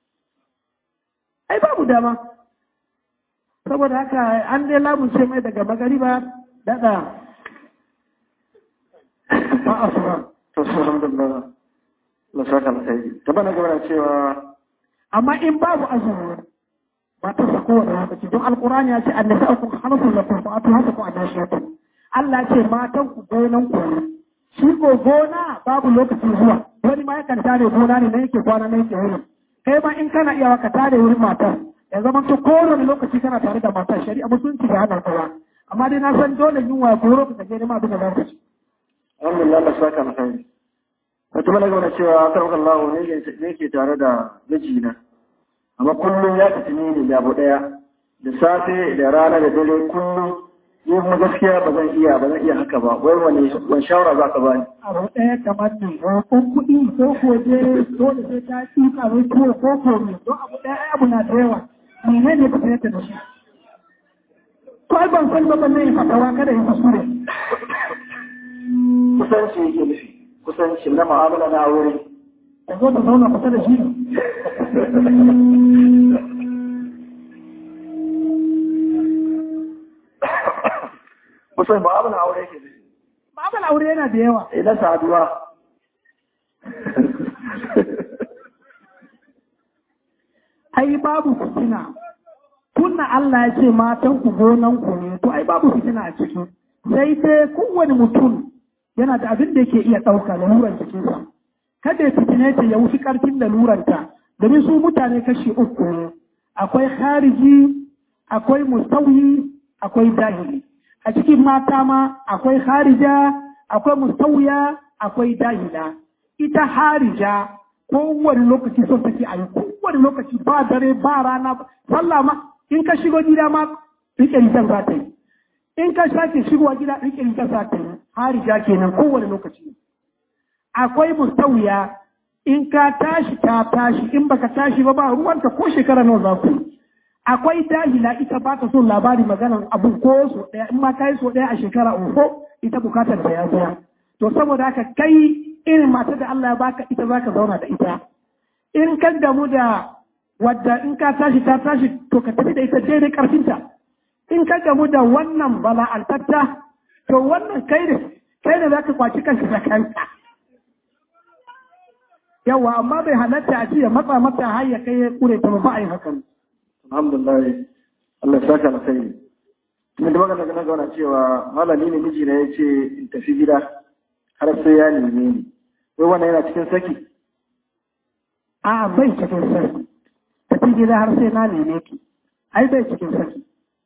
Ai babu dama. Saboda haka an dai lamunce mai daga magariba daga ba asuba. to alhamdulillah la saka alkhairi ta bana gaba cewa amma in babu azumi ba ta sako wani lokaci don alkurani ya ce annabi aku hanafu lakum fa atu hasaku annashiyatu Allah ya ce matan ku gonan ku ne shi ko gona babu lokacin zuwa wani ma yakan tare gona ne na yake kwana na yake wurin kai ma in kana iya ka tare wurin matar ya zama to kowane lokaci kana tare da matar shari'a musulunci da hana kowa amma dai na san dole yunwa ko lokacin da ke nema duka lokaci alhamdulillah Allah saka alkhairi wata mana gaba cewa karɓar Allah ne ke tare da mijina amma kullum ya tafi ne da abu daya da safe da rana da dare kullum yin kuma gaskiya ba zan iya ba zan iya haka ba wai wani wani shawara za ka bani abu daya kamar ne ko kuɗi ko koje dole sai ta tuka mai tuwo ko komi don abu daya abu na da yawa mene ne ka sayar da shi ko ai ban san ba ne fatawa kada ya kusure kusanci yake nufi kusanci na mu'amala na aure ka zo ta zauna kusa da shi kusan mu'amala aure yake nufi mu'amala aure yana da yawa idan saduwa ai babu fitina kunna Allah ya ce matan ku gonan ku ne to ai babu fitina a ciki sai dai kowane mutum yana da abin da yake iya ɗauka laluran jikinsa kada ya fitine ta ya wuce ƙarfin laluranta domin su mutane kashi uku ne akwai khariji akwai mustawi akwai dahili a cikin mata ma akwai kharija akwai mustawiya akwai dahila ita harija kowane lokaci son take a yi kowane lokaci ba dare ba rana sallah ma in ka shigo gida ma rike rigar za ta yi in ka sake shigowa gida rike rigar za ta yi harija kenan kowane lokaci akwai mustawiya in ka tashi ta tashi in baka tashi ba ba ruwanta ko shekara nawa za ku akwai dahila ita ba ta son labari maganar abu ko so daya in ma ka yi so daya a shekara uku ita bukatar ta ya biya to saboda haka kai irin matar da Allah ya baka ita zaka zauna da ita in kan damu da wadda in ka tashi ta tashi to ka tafi da ita daidai karfinta in ka damu da wannan bala'antatta to wannan kai ne kai ne zaka kwaci kanka da kanka yawa amma bai halatta a ce ya matsa mata har ya kai ya kure ta ba a yi hakan alhamdulillah Allah ya saka alkhairi kuma da magana na gauna cewa malami ne miji na yace in tafi gida har sai ya neme ni wai wannan yana cikin saki a bai cikin saki tafi gida har sai na neme ki ai bai cikin saki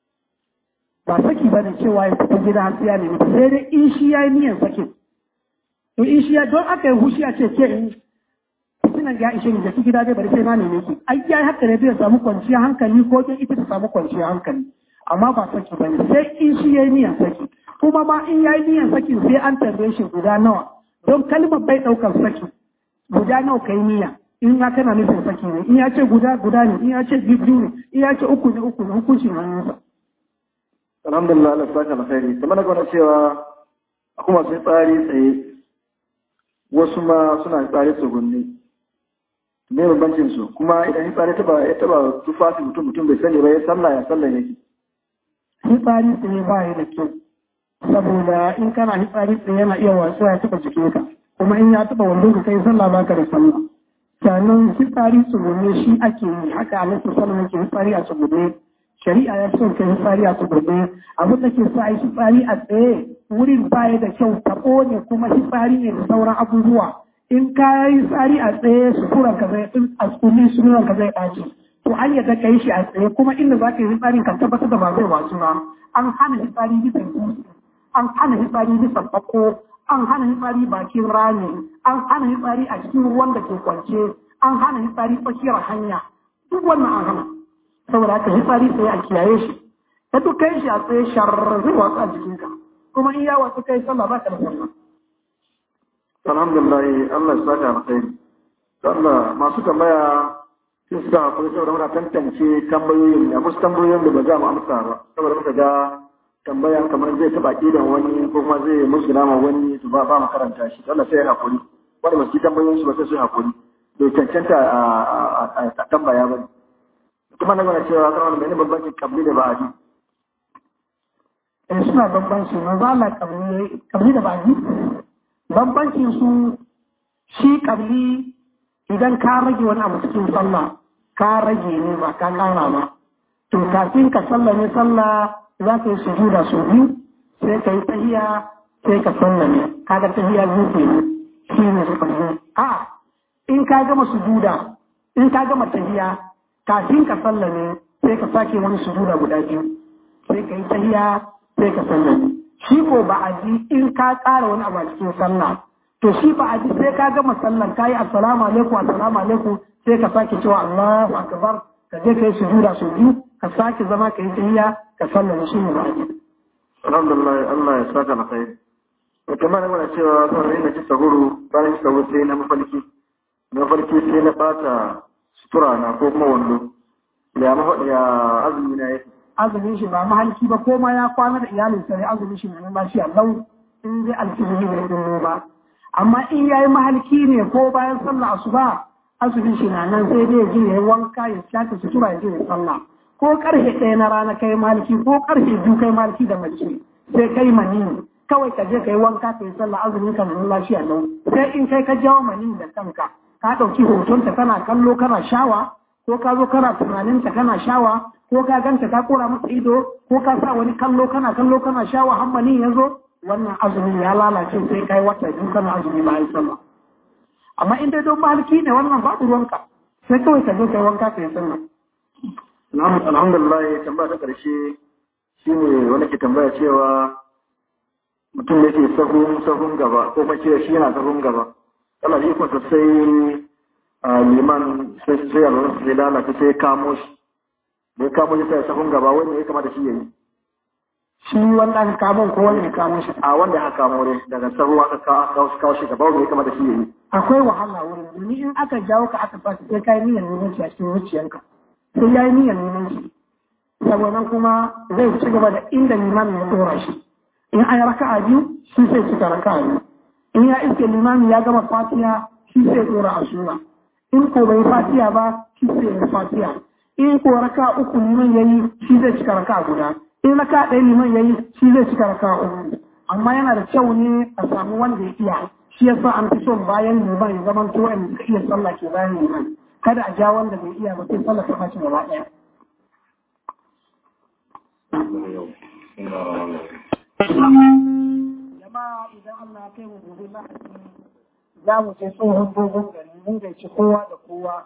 ba saki ba ne cewa ya tafi gida har sai ya neme ki sai dai in shi ya yi niyyar sakin to in shi ya don aka yi hushi a ce ke in fitinan ya ishe ni da ki gida dai bari sai na neme ki ai ya haka ne zai samu kwanciyar hankali ko kin ita ta samu kwanciyar hankali amma ba saki ba ne sai in shi ya yi niyyar saki kuma ma in ya yi niyyar saki sai an tambaye shi guda nawa don kalmar bai ɗaukar saki guda nawa kai niyya in ya kana nufin saki ne in ya ce guda guda ne in ya ce biyu ne in ya ce uku ne uku ne hukuncin hannunsa alhamdulillah Allah saka alkhairi kuma na gwana cewa kuma sai tsari tsaye wasu ma suna tsari tsugunni me bambancin su kuma idan ya tsari taba ya taba tufafi mutum mutum bai sani ba ya sallah ya sallah yake hitsari tsaye ba ya da kyau saboda in kana hitsari tsaye yana iya wasuwa ya taba jikinka kuma in ya taba wandon ka kai sallah baka da sallah sannan hitsari tsugunne shi ake yi haka alaihi sallam yake hitsari a tsugunne shari'a ya son kai hitsari a tsugunne abin da ke sa a yi hitsari a tsaye wurin baya da kyau taɓo ne kuma hitsari ne da sauran abubuwa in ka yi hitsari a tsaye suturan ka zai a tsugunne suturan ka zai ɓaci to an yadda ka yi shi a tsaye kuma inda za ka yi hitsari kan tabbatar da ba zai wasu ba an hana hitsari bisa dutse an hana hitsari bisa bako an hana hitsari bakin rami an hana hitsari a cikin ruwan da ke kwance an hana hitsari tsakiyar hanya duk wannan an hana saboda haka hitsari sai a kiyaye shi ta duk kai shi a tsaye shar zai wasu a jikinka kuma in ya wasu kai sallah ba ka da sallah alhamdulillah Allah ya saka alkhairi Allah masu tambaya sun suka hakuri saboda muna tantance tambayoyin da wasu tambayoyin da ba za mu amsa ba saboda muka ga tambaya kamar zai taba kidan wani ko kuma zai musguna ma wani to ba ba mu karanta shi Allah sai ya hakuri wanda ba su tambayoyin su ba sai su hakuri bai cancanta a tambaya ba kuma na gana cewa kana da bambancin kabli da ba'adi eh suna bambanci manzo Allah kabli kabli da ba'adi bambancin su shi kabli idan ka rage wani abu cikin sallah ka rage ne ba ka ƙara ba to kafin ka sallame sallah za ka yi sujuda sau biyu sai ka yi tahiya sai ka sallame kaga tahiya biyu ke ne shi ne su kabli a in ka gama sujuda in ka gama tahiya kafin ka sallame sai ka sake wani sujuda guda biyu sai ka yi tahiya sai ka sallame shi ko ba a ji in ka ƙara wani abu a cikin sallah to shi ba a ji sai ka gama sallar ka yi assalamu alaikum assalamu alaikum sai ka sake cewa Allahu akbar ka je ka yi sujuda sau biyu ka sake zama ka yi tahiya ka sallame shi ne ba a ji. Alhamdulillah Allah ya saka na kai. Kamar mana cewa sauran ina ci sahuru bayan ci sahuru sai na mafarki. Na mafarki sai na ɓata sutura na ko kuma wando. Ya ya azumi na yake. Azumin shi ba mahalki ba ko ma ya kwana da iyalin sai azumin shi ne ba shi Allah in zai alfini ne din ba amma in yayi mahalki ne ko bayan sallah asuba azumin shi na nan sai dai je yayi wanka ya shaka sutura ya je ya sallah ko karfe ɗaya na rana kai maliki ko karfe biyu kai maliki da mace sai kai mani kawai ka je kai wanka kai sallah azumin ka nan lafiya nan sai in kai ka jawo mani da kanka ka dauki hotonta kana kallo kana shawa ko ka zo kana tunaninta kana shawa ko ka ganta ka kora masa ido ko ka sa wani kallo kana kallo kana shawa hammani ya zo wannan azumi ya lalace sai kai wata biyu kana azumi ba ai sallah amma in dai don maliki ne wannan babu ruwanka sai kawai ka zo kai wanka kai sallah. Alhamdulillah tambaya ta karshe shine wani ke tambaya cewa mutum da ke sahun sahun gaba ko mace shi yana sahun gaba Allah ya kwanta sai liman sai sai ya lura sai lalata sai kamo shi da ya kamo shi sai sahun gaba wanda ya kamata shi yayi shi wanda aka kamo ko wanda ya kamo shi a wanda aka kamo ne daga sahu aka kawo kawo shi gaba wanda ya kamata shi yayi akwai wahala wurin domin in aka jawo ka aka fasa sai kai niyyar neman shi a cikin zuciyarka sai yayi niyyar neman shi saboda kuma zai ci gaba da inda limamin ya dora shi in an raka'a biyu shi sai cika raka'a biyu in ya iske limamin ya gama fatiha shi sai dora a sura in ko bai fatiha ba shi sai ya fatiha in ko raka uku liman yayi shi zai cika raka guda in raka ɗaya liman yayi shi zai cika raka uku amma yana da kyau ne a samu wanda ya iya shi yasa an fi son bayan liman ya zama to wanda suka iya sallah ke bayan liman kada a ja wanda bai iya ba sai sallah ta fashi gaba ɗaya. Jama'a idan Allah ya kai mu gobe lahadi za mu je tsohon dogon gari mun gaici kowa da kowa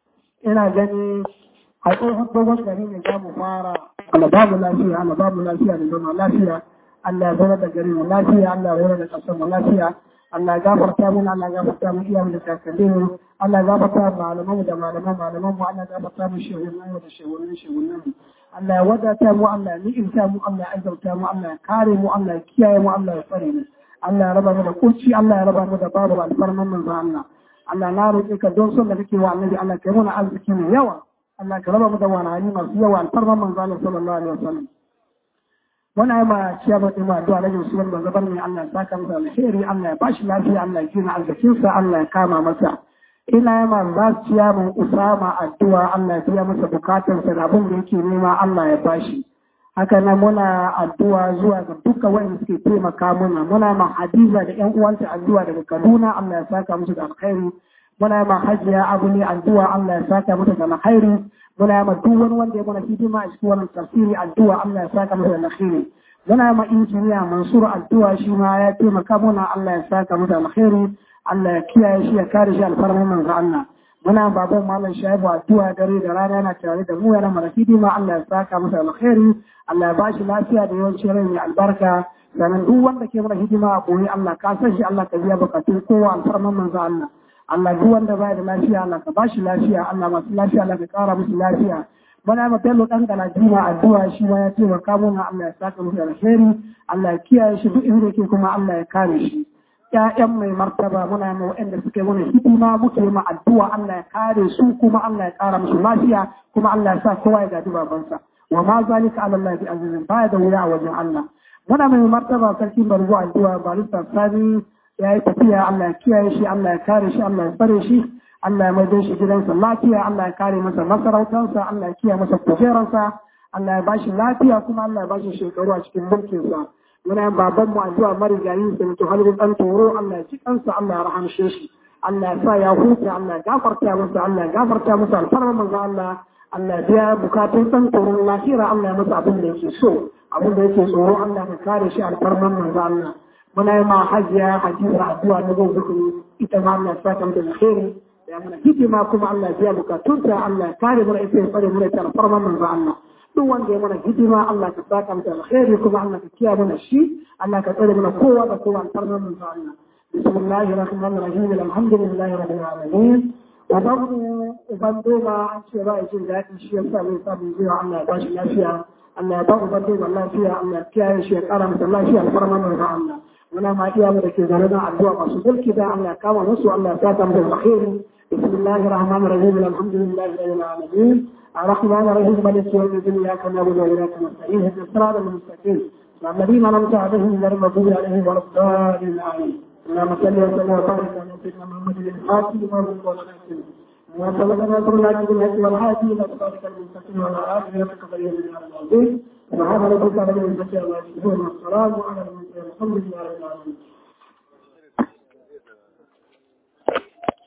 ina gani a tsohon dogon gari ne za mu fara Allah babu lafiya Allah babu lafiya da zama lafiya Allah ya zama da gari mu lafiya Allah ya zama da ƙasar mu lafiya Allah ya gafarta mu Allah ya gafarta mu iyamu da kakanni mu Allah ya gafarta mu malaman da malaman malaman mu Allah ya gafarta mu shehunan mu da shehunan shehunan mu Allah ya wadata mu Allah ya ni'imta mu Allah ya azauta mu Allah ya kare mu Allah ya kiyaye mu Allah ya tsare mu Allah ya raba mu da kurci Allah ya raba mu da babu alfarman manzo Allah Allah na roƙe ka don son da kake wa annabi Allah kai mana arziki mai yawa Allah ka raba mu da wani masu yawa alfarman manzo Allah sallallahu alaihi wasallam wannan ai ma ciya ba ma addu'a da Usman ban zabar ne Allah ya saka masa alheri Allah ya bashi lafiya Allah ya gina arzikin sa Allah ya kama masa ina ma za ciya mun Usama addu'a Allah ya biya masa bukatun sa da abin da yake nema Allah ya bashi haka nan muna addu'a zuwa ga dukkan wanda suke taimaka muna muna ma Hadiza da ƴan uwanta addu'a daga Kaduna Allah ya saka musu da alkhairi muna ma Hajiya Abu ne addu'a Allah ya saka musu da alkhairi muna ma duk wani wanda ya mana hidima a cikin wannan tafsiri addu'a Allah ya saka musu da alkhairi muna ma injiniya Mansur addu'a shi ma ya taimaka muna Allah ya saka musu da alkhairi Allah ya kiyaye shi ya kare shi alfarman manzo Allah muna baban Malam Shaibu addu'a dare da rana yana tare da mu yana mana hidima Allah ya saka musu da alkhairi Allah ya ba shi lafiya da yawancin rai mai albarka sannan duk wanda ke mana hidima a koyi Allah ka san shi Allah ka biya bukatun kowa alfarman manzo Allah Allah duk wanda baya da lafiya Allah ka ba shi lafiya Allah masu lafiya Allah ka kara musu lafiya muna ma bello dan galajima addu'a shi ma ya taimaka mana Allah ya saka musu alheri Allah ya kiyaye shi duk inda yake kuma Allah ya kare shi ƴaƴan mai martaba muna ma waɗanda suke mana hidima muke ma addu'a Allah ya kare su kuma Allah ya kara musu lafiya kuma Allah ya sa kowa ya gadi babansa wa ma zalika ala Allah bi azizin baya da wuya a wajen Allah muna mai martaba sarki barzo addu'a barista sani ya yi tafiya Allah ya kiyaye shi Allah ya kare shi Allah ya tsare shi Allah ya maida shi gidansa lafiya Allah ya kare masa masarautarsa Allah ya kiyaye masa kujerarsa Allah ya bashi lafiya kuma Allah ya bashi shekaru a cikin mulkinsa muna baban mu addu'a marigayi da mutu halin dan toro Allah ya ci kansa Allah ya rahamshe shi Allah ya sa ya huta Allah ya gafarta masa Allah ya gafarta masa alfarma manzo Allah Allah ya biya bukatun dan toro lahira Allah ya masa abin da yake so abin da yake tsoro Allah ya kare shi alfarman manzo Allah muna yi ma hajiya hajiya addu'a na gobe ita ma Allah ya sa ta da alheri ya mana hidima kuma Allah ya biya bukatunta Allah ya kare mu ita ya fare mu da alfarman manzo Allah duk wanda ya mana hidima Allah ka saka mu da alheri kuma Allah ka kiyaye mana shi Allah ka tsare mana kowa da kowa alfarman manzo Allah bismillahir rahmanir rahim alhamdulillahi rabbil alamin wa babu ubandoma an ce ba jin daɗi shi yasa mai samu zuwa Allah ya ba shi lafiya Allah ya ba ubandoma lafiya Allah ya kiyaye shi ya kara masa lafiya alfarman manzo Allah muna ma iya mu da ke zare da addu'a masu mulki da Allah ya kama musu Allah ya saka mu da alheri bismillahir rahmanir rahim alhamdulillahi rabbil alamin الرحمن الرحيم مالك يوم الدين اياك نعبد واياك نستعين اهدنا الصراط المستقيم صراط الذين انعمت عليهم غير المغضوب عليهم ولا الضالين امين اللهم صل وسلم وبارك على سيدنا محمد الفاتح لما أغلق والخاتم وسلم الله بالهدي والهادي الى صراطك المستقيم وعلى اله وصحبه اجمعين سبحان ربك رب العزه عما يصفون والسلام على المرسلين الحمد لله رب العالمين